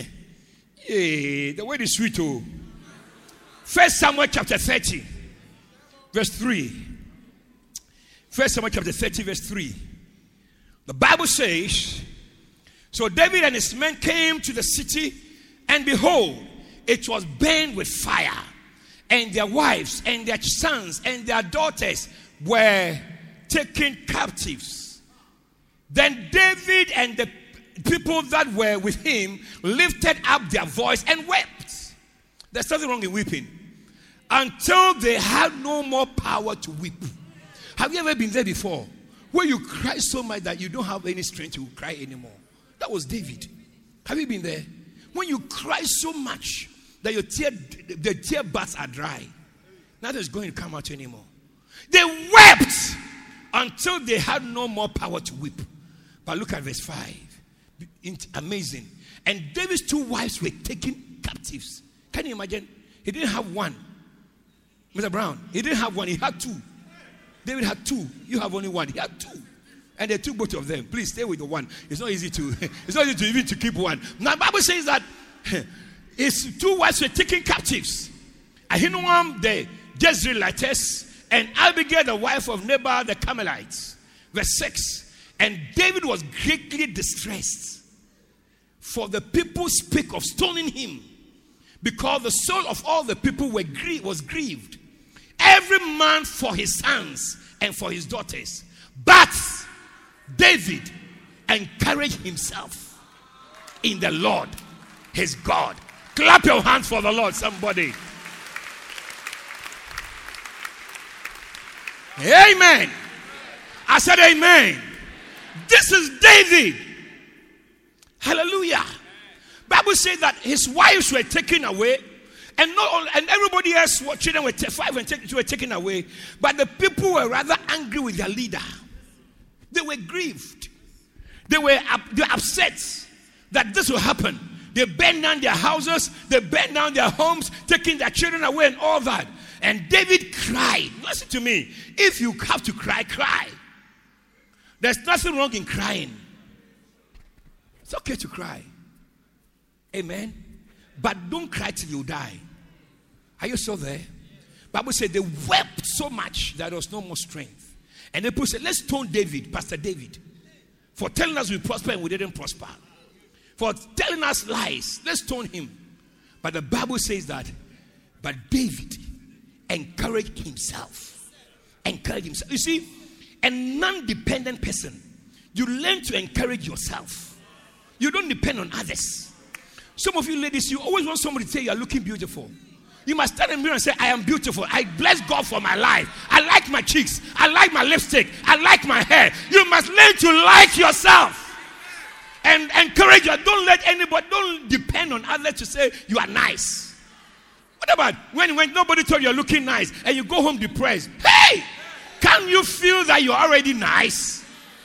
the word is sweet. Oh. First Samuel chapter thirty, verse three. First Samuel chapter thirty, verse three. The Bible says, so David and his men came to the city, and behold, it was burned with fire, and their wives and their sons and their daughters were taken captives. Then David and the people that were with him lifted up their voice and wept. There's nothing wrong in weeping. Until they had no more power to weep. Have you ever been there before? Where you cry so much that you don't have any strength to cry anymore. That was David. Have you been there? When you cry so much that your tear, the tear buds are dry. Nothing is going to come out anymore. They wept until they had no more power to weep. But look at verse five. Amazing. And David's two wives were taken captives. Can you imagine? He didn't have one. Mister Brown, he didn't have one. He had two. David had two. You have only one. He had two. And they took both of them. Please stay with the one. It's not easy to, it's not easy to even to keep one. Now the Bible says that his two wives were taken captives. Ahinoam the Jezreelitess and Abigail the wife of Nabal the Carmelites. Verse six. And David was greatly distressed, for the people speak of stoning him, because the soul of all the people were grie- was grieved, every man for his sons and for his daughters. But David encouraged himself in the Lord his God. Clap your hands for the Lord, somebody. Amen. I said amen. This is David. Hallelujah. Bible says that his wives were taken away, and not all, and everybody else, children were t- five and t- were taken away. But the people were rather angry with their leader. They were grieved. They were, up, they were upset that this will happen. They burned down their houses. They burned down their homes, taking their children away and all that. And David cried. Listen to me. If you have to cry, cry. There's nothing wrong in crying. It's okay to cry. Amen. But don't cry till you die. Are you still there? Bible said they wept so much that there was no more strength. And they said, let's stone David, Pastor David, for telling us we prosper and we didn't prosper. For telling us lies. Let's stone him. But the Bible says that, but David encouraged himself. Encouraged himself. You see, a non-dependent person, you learn to encourage yourself. You don't depend on others. Some of you ladies, you always want somebody to say you are looking beautiful. You must stand in the mirror and say, I am beautiful. I bless God for my life. I like my cheeks. I like my lipstick. I like my hair. You must learn to like yourself. And encourage you. Don't let anybody, don't depend on others to say you are nice. What about when, when nobody told you you're looking nice and you go home depressed? Hey! Can you feel that you're already nice?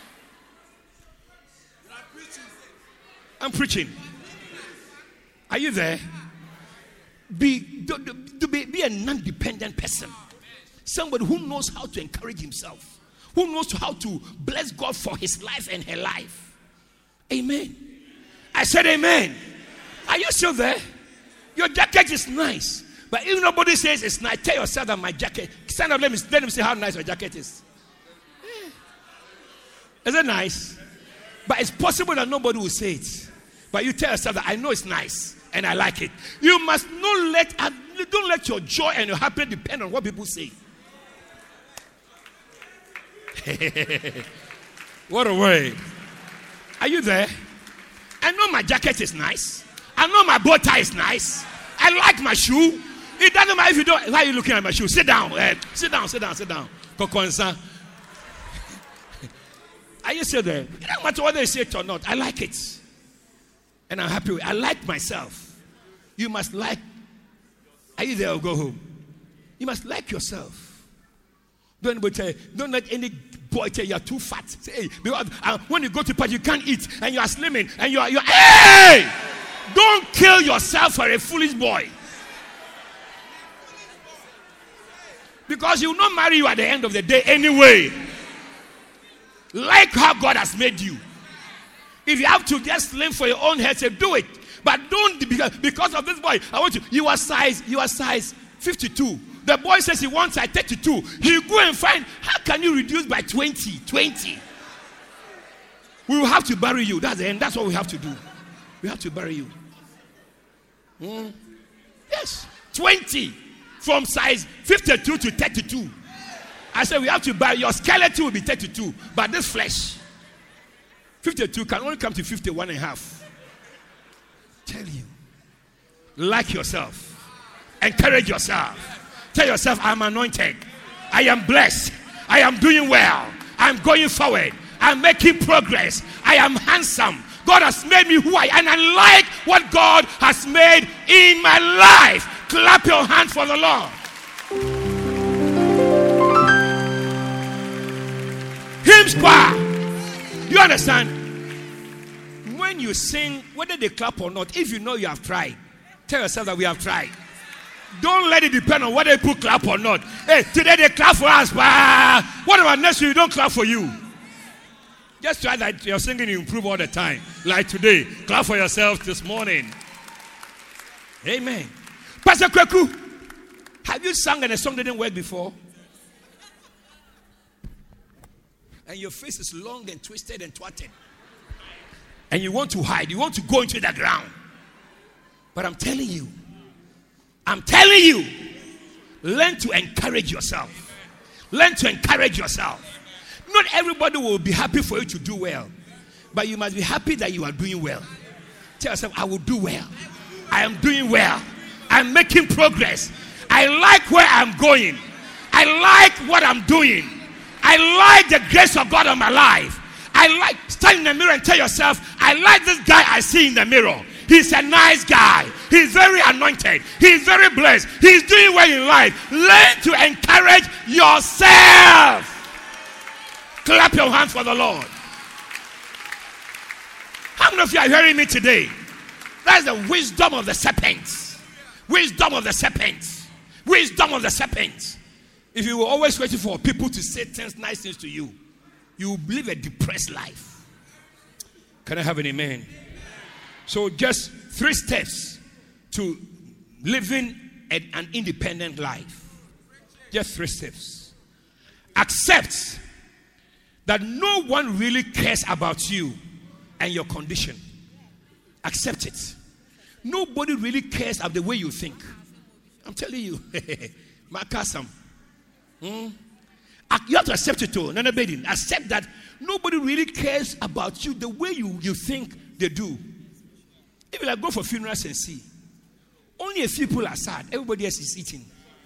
I'm preaching. Are you there? Be, do, do, be, be a non-dependent person. Somebody who knows how to encourage himself. Who knows how to bless God for his life and her life. Amen. I said amen. Are you still there? Your jacket is nice. But if nobody says it's nice, tell yourself that my jacket. Stand up, let me, let me see how nice your jacket is. Is it nice? But it's possible that nobody will say it. But you tell yourself that I know it's nice and I like it. You must not let, don't let your joy and your happiness depend on what people say. What a word. Are you there? I know my jacket is nice. I know my bow tie is nice. I like my shoe. It doesn't matter if you don't. Why are you looking at my shoe? Sit down. Uh, sit down, sit down, sit down. Are you still there? It doesn't matter whether they say it or not. I like it. And I'm happy with it. I like myself. You must like. Are you there or go home? You must like yourself. Don't anybody tell you, don't let any boy tell you you're too fat. Say, hey, because uh, when you go to party, you can't eat and you are slimming and you are, you are hey! Don't kill yourself for a foolish boy. Because he will not marry you at the end of the day anyway. Like how God has made you. If you have to just slim for your own head, say do it. But don't, because, because of this boy, I want you, you are size, you are size fifty-two. The boy says he wants size thirty-two. He'll go and find, how can you reduce by twenty? twenty. We will have to bury you. That's the end. That's what we have to do. We have to bury you. Hmm? Yes. twenty. From size fifty-two to thirty-two. I said we have to bury, your skeleton will be thirty-two. But this flesh, fifty-two can only come to fifty-one and a half. Tell you. Like yourself. Encourage yourself. Tell yourself, I'm anointed. I am blessed. I am doing well. I'm going forward. I'm making progress. I am handsome. God has made me who I am. And I like what God has made in my life. Clap your hands for the Lord. Hymn choir. You understand? When you sing, whether they clap or not, if you know you have tried, tell yourself that we have tried. Don't let it depend on whether people clap or not. Hey, today they clap for us. But what about next week? Don't clap for you. Just try that your singing will improve all the time. Like today, clap for yourself this morning. Amen. Pastor Kweku, have you sung and a song didn't work before? And your face is long and twisted and twatted. And you want to hide. You want to go into the ground. But I'm telling you, I'm telling you, learn to encourage yourself. Learn to encourage yourself. Not everybody will be happy for you to do well. But you must be happy that you are doing well. Tell yourself, I will do well. I am doing well. I'm making progress. I like where I'm going. I like what I'm doing. I like the grace of God on my life. I like, stand in the mirror and tell yourself, I like this guy I see in the mirror. He's a nice guy. He's very anointed. He's very blessed. He's doing well in life. Learn to encourage yourself. Clap your hands for the Lord. How many of you are hearing me today? That's the wisdom of the serpent. Wisdom of the serpent. Wisdom of the serpent. If you were always waiting for people to say things, nice things to you, you will live a depressed life. Can I have an amen? So just three steps to living an, an independent life. Just three steps. Accept that no one really cares about you and your condition. Accept it. Nobody really cares of the way you think. I'm telling you. Makasam. Hmm? You have to accept it too. Accept that nobody really cares about you the way you, you think they do. If you like go for funerals and see, only a few people are sad. Everybody else is eating.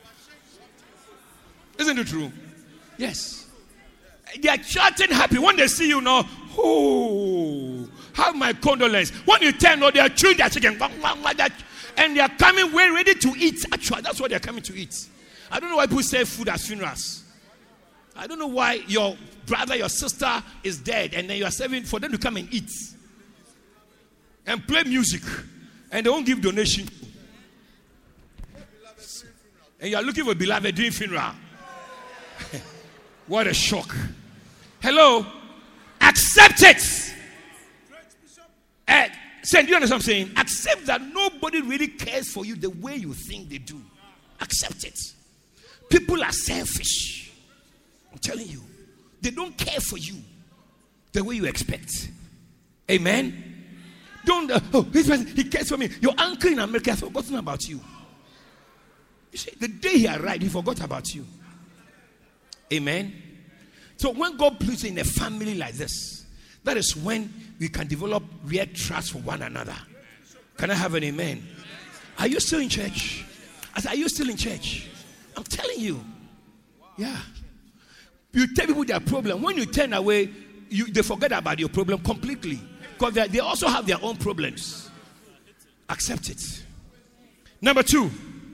Isn't it true? Yes. They are chatting happy. When they see you now, oh, have my condolence. When you turn, no, they are chewing their chicken. And they are coming well ready to eat. Actually, that's what they are coming to eat. I don't know why people serve food at funerals. I don't know why your brother, your sister is dead, and then you are serving for them to come and eat. And play music. And they won't give donation. And you are looking for beloved doing funeral. What a shock. Hello? Accept it. Uh, say, do you understand what I'm saying? Accept that nobody really cares for you the way you think they do. Accept it. People are selfish. I'm telling you. They don't care for you the way you expect. Amen? Don't, uh, oh, he cares for me. Your uncle in America has forgotten about you. You see, the day he arrived, he forgot about you. Amen. So when God puts you in a family like this, that is when we can develop real trust for one another. Can I have an amen? Are you still in church? I said, are you still in church? I'm telling you. Yeah. You tell people their problem. When you turn away, you, they forget about your problem completely. Because they, they also have their own problems. Accept it. Number two.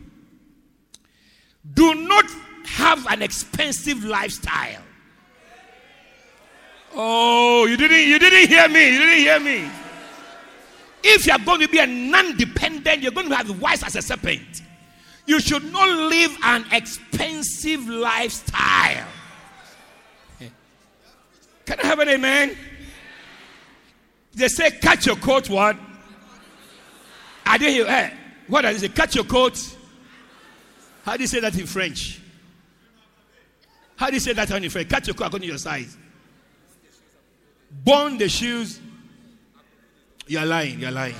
Do not have an expensive lifestyle. Oh, you didn't you didn't hear me. You didn't hear me. If you are going to be a non-dependent, you're going to have wise as a serpent. You should not live an expensive lifestyle. Can I have an amen? They say, cut your coat, what? I didn't hear. Hey, what does it say? Cut your coat. How do you say that in French? How do you say that in French? Cut your coat according to your size. Burn the shoes. You're lying. You're lying.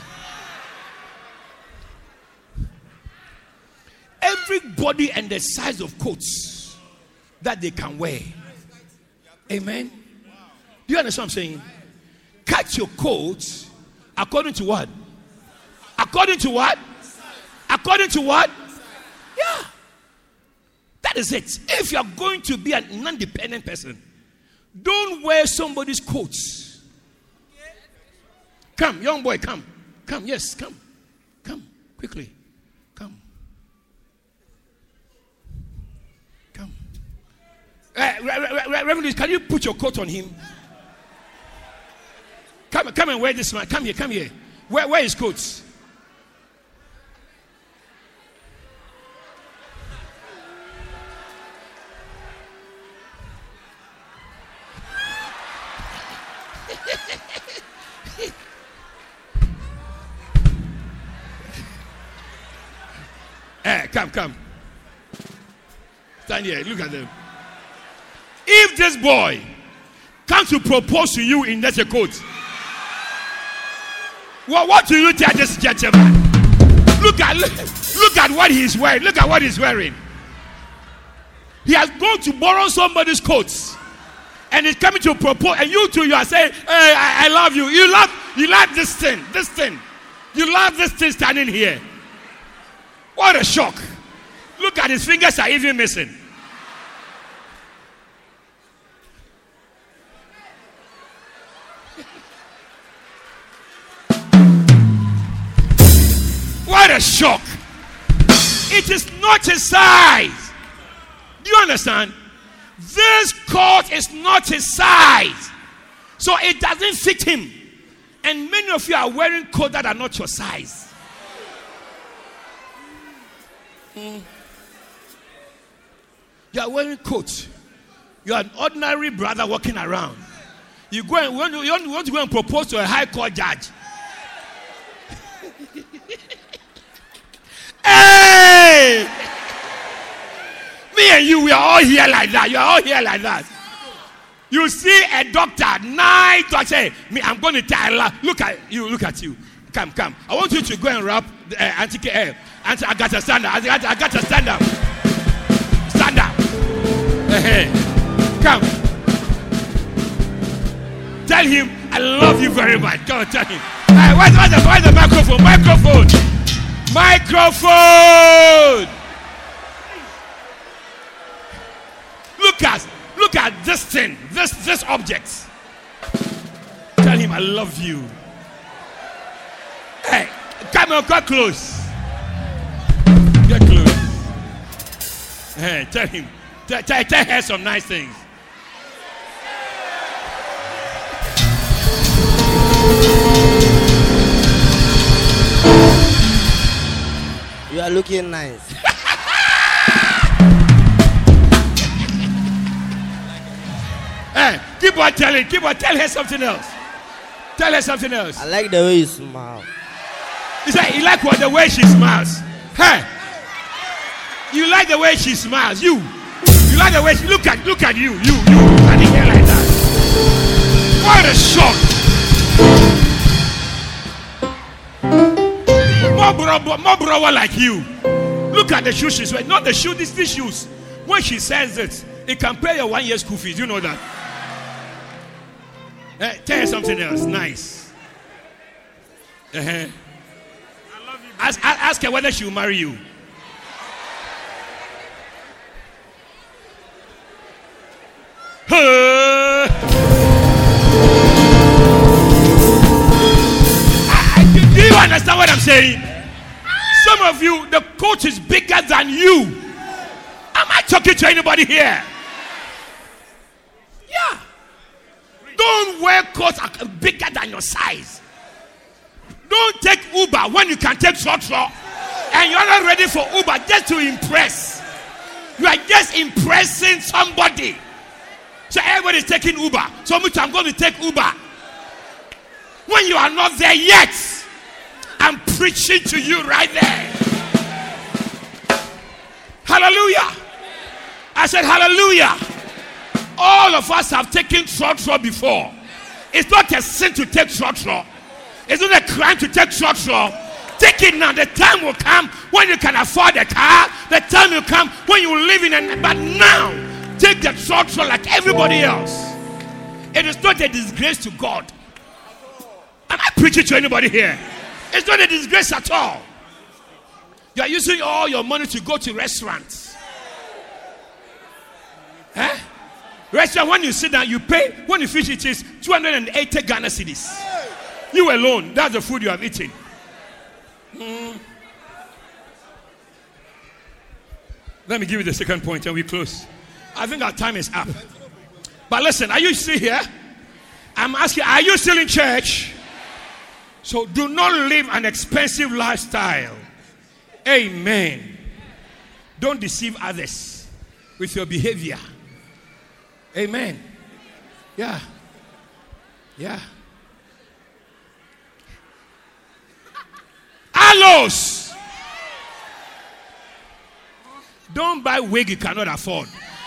Everybody and the size of coats that they can wear. Amen. Do you understand what I'm saying? Cut your coat according to what? According to what? According to what? Yeah. That is it. If you are going to be an independent person, don't wear somebody's coats. Come, young boy, come. Come, yes, come. Come, quickly. Come. Come. Uh, Reverend, can you put your coat on him? Come, come and wear this man. Come here, come here. Wear, wear his coats. Hey, come, come. Stand here, look at them. If this boy comes to propose to you in such a coat, well, what do you tell this gentleman? Look at look, look at what he's wearing. Look at what he's wearing. He has gone to borrow somebody's coats, and he's coming to propose. And you too, you are saying, "Hey, I, I love you. You love, you love this thing, this thing. You love this thing standing here." What a shock! Look at his fingers are even missing. What a shock! It is not his size. Do you understand? This coat is not his size. So it doesn't fit him. And many of you are wearing clothes that are not your size. Mm. You are wearing coat. You are an ordinary brother walking around. You go and you want, you want to go and propose to a high court judge. Hey! Me and you, we are all here like that. You are all here like that. You see a doctor, night to say, me, I'm going to tell her, look at you, look at you. Come, come. I want you to go and rap uh, anti uh, anti Agatha stand up. Agatha, Agatha stand up. Stand up. Uh-huh. Come. Tell him I love you very much. Come on, tell him. Uh, where's, where's, the, where's the microphone? Microphone. Microphone. Look at look at this thing. This this object. Tell him I love you. Hey, come on, get close. Get close. Hey, tell him. Tell, tell, tell her some nice things. You are looking nice. Hey, keep on telling, keep on tell her something else. Tell her something else. I like the way you smile. He said, you like what the way she smiles. Hey, you like the way she smiles. You, you like the way she look at, look at you, you, you standing here like that. What a shock! More brother, more brother like you. Look at the shoes she's wearing. Not the shoes, these these shoes. When she says it, it can pay your one year school fees. You know that. Uh, tell her something else. Nice. Uh-huh. I love you. Ask, ask her whether she will marry you. Uh, I, do you understand what I'm saying? Some of you, the coat is bigger than you. Am I talking to anybody here? Yeah. Don't wear coats bigger than your size. Don't take Uber when you can take Trotro. And you're not ready for Uber just to impress. You are just impressing somebody. So everybody's taking Uber. So much I'm going to take Uber. When you are not there yet, I'm preaching to you right there. Hallelujah. I said hallelujah. All of us have taken Trotro before. It's not a sin to take Trotro. It's not a crime to take Trotro. Take it now. The time will come when you can afford a car. The time will come when you will live in a... But now, take the Trotro like everybody else. It is not a disgrace to God. Am I preaching to anybody here? It's not a disgrace at all. You are using all your money to go to restaurants. Huh? Restaurant, when you sit down, you pay. When you finish, it is two hundred eighty Ghana cedis. You alone, that's the food you have eaten. Mm. Let me give you the second point and we close. I think our time is up. But listen, are you still here? I'm asking, are you still in church? So do not live an expensive lifestyle. Amen. Don't deceive others with your behavior. Amen. Yeah. Yeah. Aloes. Don't buy wig you cannot afford.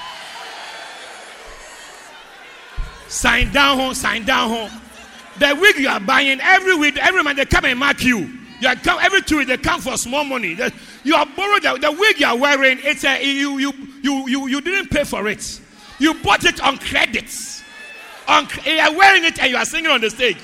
Sign down home, sign down home. The wig you are buying, every week, every month they come and mark you. You are come every two weeks, they come for small money. The, you are borrowed the, the wig you are wearing. It's a you you you you you didn't pay for it. You bought it on credits. On you are wearing it and you are singing on the stage.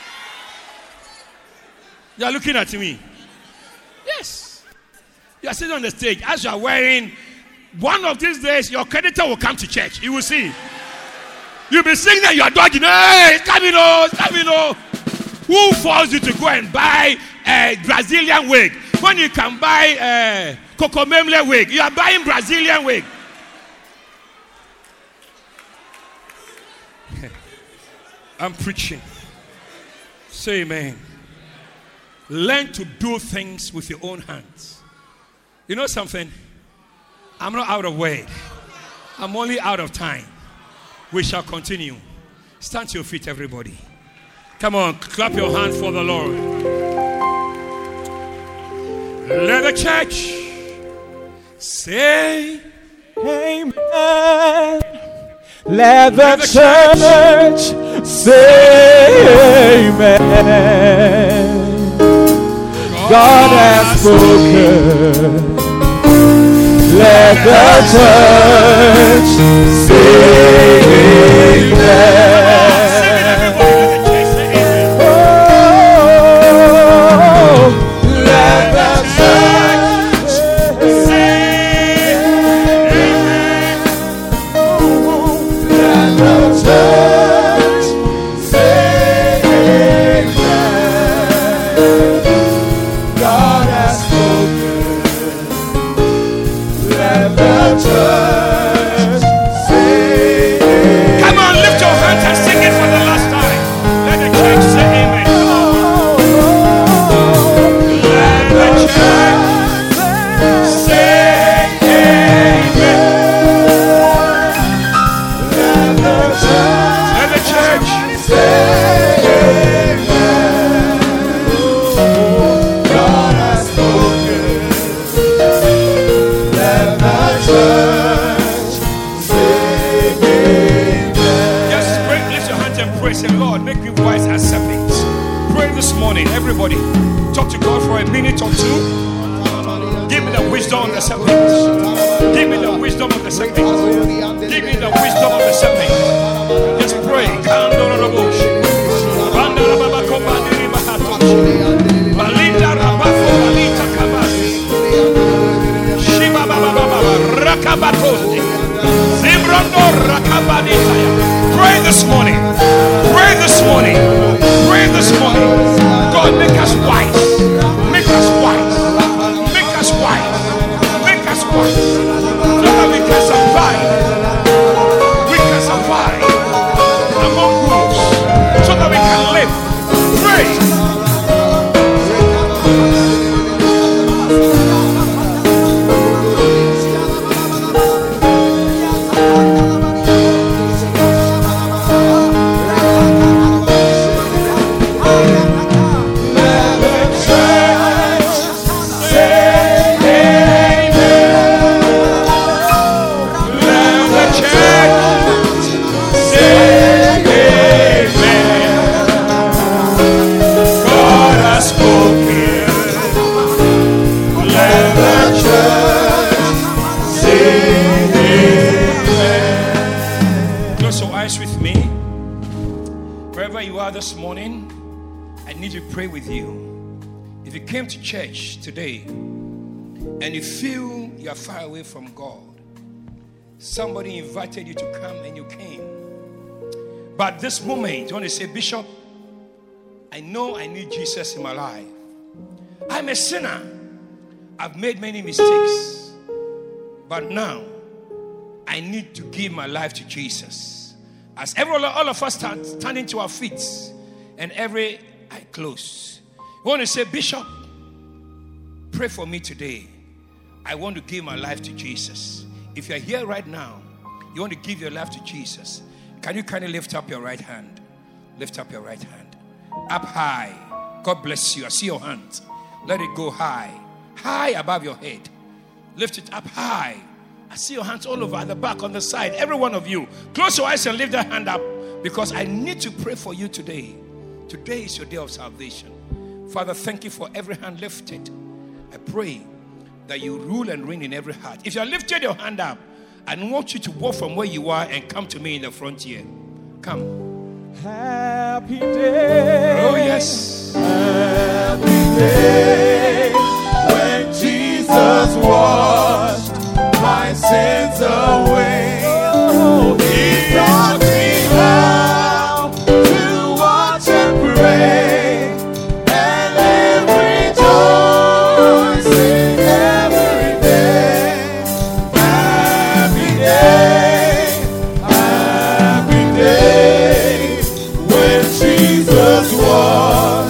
You are looking at me. Yes. You are sitting on the stage as you are wearing. One of these days, your creditor will come to church. You will see. You'll be singing and you are dodging. Hey, it's coming on, it's coming on. Who forced you to go and buy a Brazilian wig when you can buy a Coco Memle wig? You are buying Brazilian wig. I'm preaching. Say amen. Learn to do things with your own hands. You know something? I'm not out of word. I'm only out of time. We shall continue. Stand to your feet, everybody. Come on, clap your hands for the Lord. Let the church say Amen. Let the, Let the church, church say amen. God, God has spoken. Let the church say amen. Oh, let the church say amen. Let the church say amen. God has spoken. Let the church say amen. Come on, lift your hands and sing it for the last time. Let the church say amen. Let the church say amen. Let the church, Let the church say amen. God has spoken. Let the church say amen. just pray, lift your hands and pray. Say, Lord, make me wise as serpents. Pray this morning, everybody. Talk to God for a minute or two. Give me the wisdom of the serpent. Give me the wisdom of the serpent. Give me the wisdom of the serpent. Just pray. Balinda rabako balita kabasi. Shiba baba baba rakabakosti. Zimbrando rakabanitaya. Pray this morning. Pray this morning. Pray this morning. God, make us wise. Make us wise. Make us wise. Make us wise. So that we can survive. We can survive among wolves. So that we can live. Pray. Let the church say amen. Let the church say amen. God has spoken. Let the church say amen. Close your eyes with me. Wherever you are this morning, I need to pray with you. If you came to church today and you feel you are far away from God, somebody invited you to come and you came. But this moment, you want to say, Bishop, I know I need Jesus in my life. I'm a sinner. I've made many mistakes. But now, I need to give my life to Jesus. As every, all of us stand, standing to our feet and every eye closed. You want to say, Bishop, pray for me today. I want to give my life to Jesus. If you're here right now, you want to give your life to Jesus. Can you kindly lift up your right hand? Lift up your right hand. Up high. God bless you. I see your hand. Let it go high. High above your head. Lift it up high. I see your hands all over, at the back, on the side. Every one of you. Close your eyes and lift that hand up. Because I need to pray for you today. Today is your day of salvation. Father, thank you for every hand lifted. I pray that you rule and reign in every heart. If you have lifted your hand up, I want you to walk from where you are and come to me in the frontier. Come. Happy day. Oh, yes. Happy day when Jesus washed my sins away. Oh, he taught me how to watch and pray and live rejoicing every day. Happy day, happy day when Jesus washed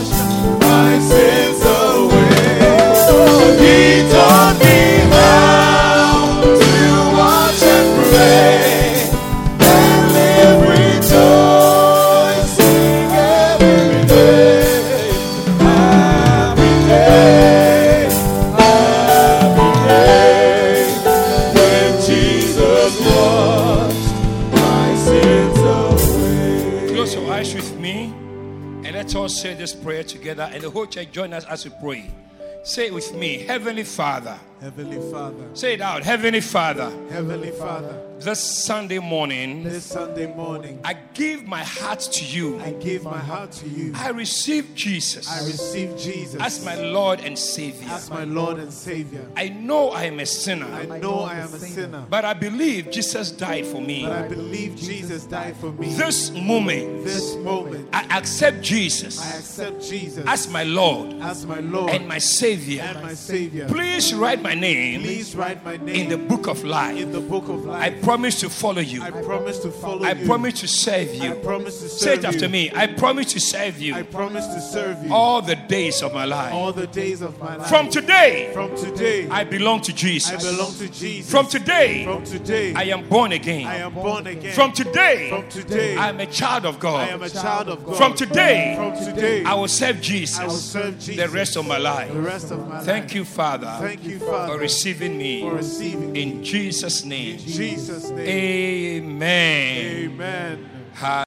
Rise with me and let's all say this prayer together. And the whole church join us as we pray. Say it with me. Heavenly Father. Heavenly Father. Say it out. Heavenly Father. Heavenly Father. This Sunday morning, This Sunday morning, I give my heart to you. I give my heart to you. I receive Jesus I receive Jesus as my Lord and Savior. as my Lord and Savior. I know I am a sinner, I know I am a sinner, but I believe Jesus died for me. but I believe Jesus died for me. This moment, This moment, I accept Jesus I accept Jesus as my Lord as my Lord and my Savior. and my Savior. Please write my name Please write my name in the book of life. in the book of I life. promise to follow you. I promise to follow I you. promise to serve I you. promise to Say serve it after you. me. I promise to serve I you promise to serve you all the days of my life. all the days of my life. From today, From today, I belong to I Jesus. belong to Jesus. From today, From today, I am born I again. am born again. From today, From today, I am a child of I am God. a child of God. From today, From today, I will serve I will Jesus serve Jesus the rest of my life. the rest of my life. Thank you, Father, Thank you, for Father, receiving me. for receiving me. In Jesus' name, In Jesus' name. amen. Amen. Ha-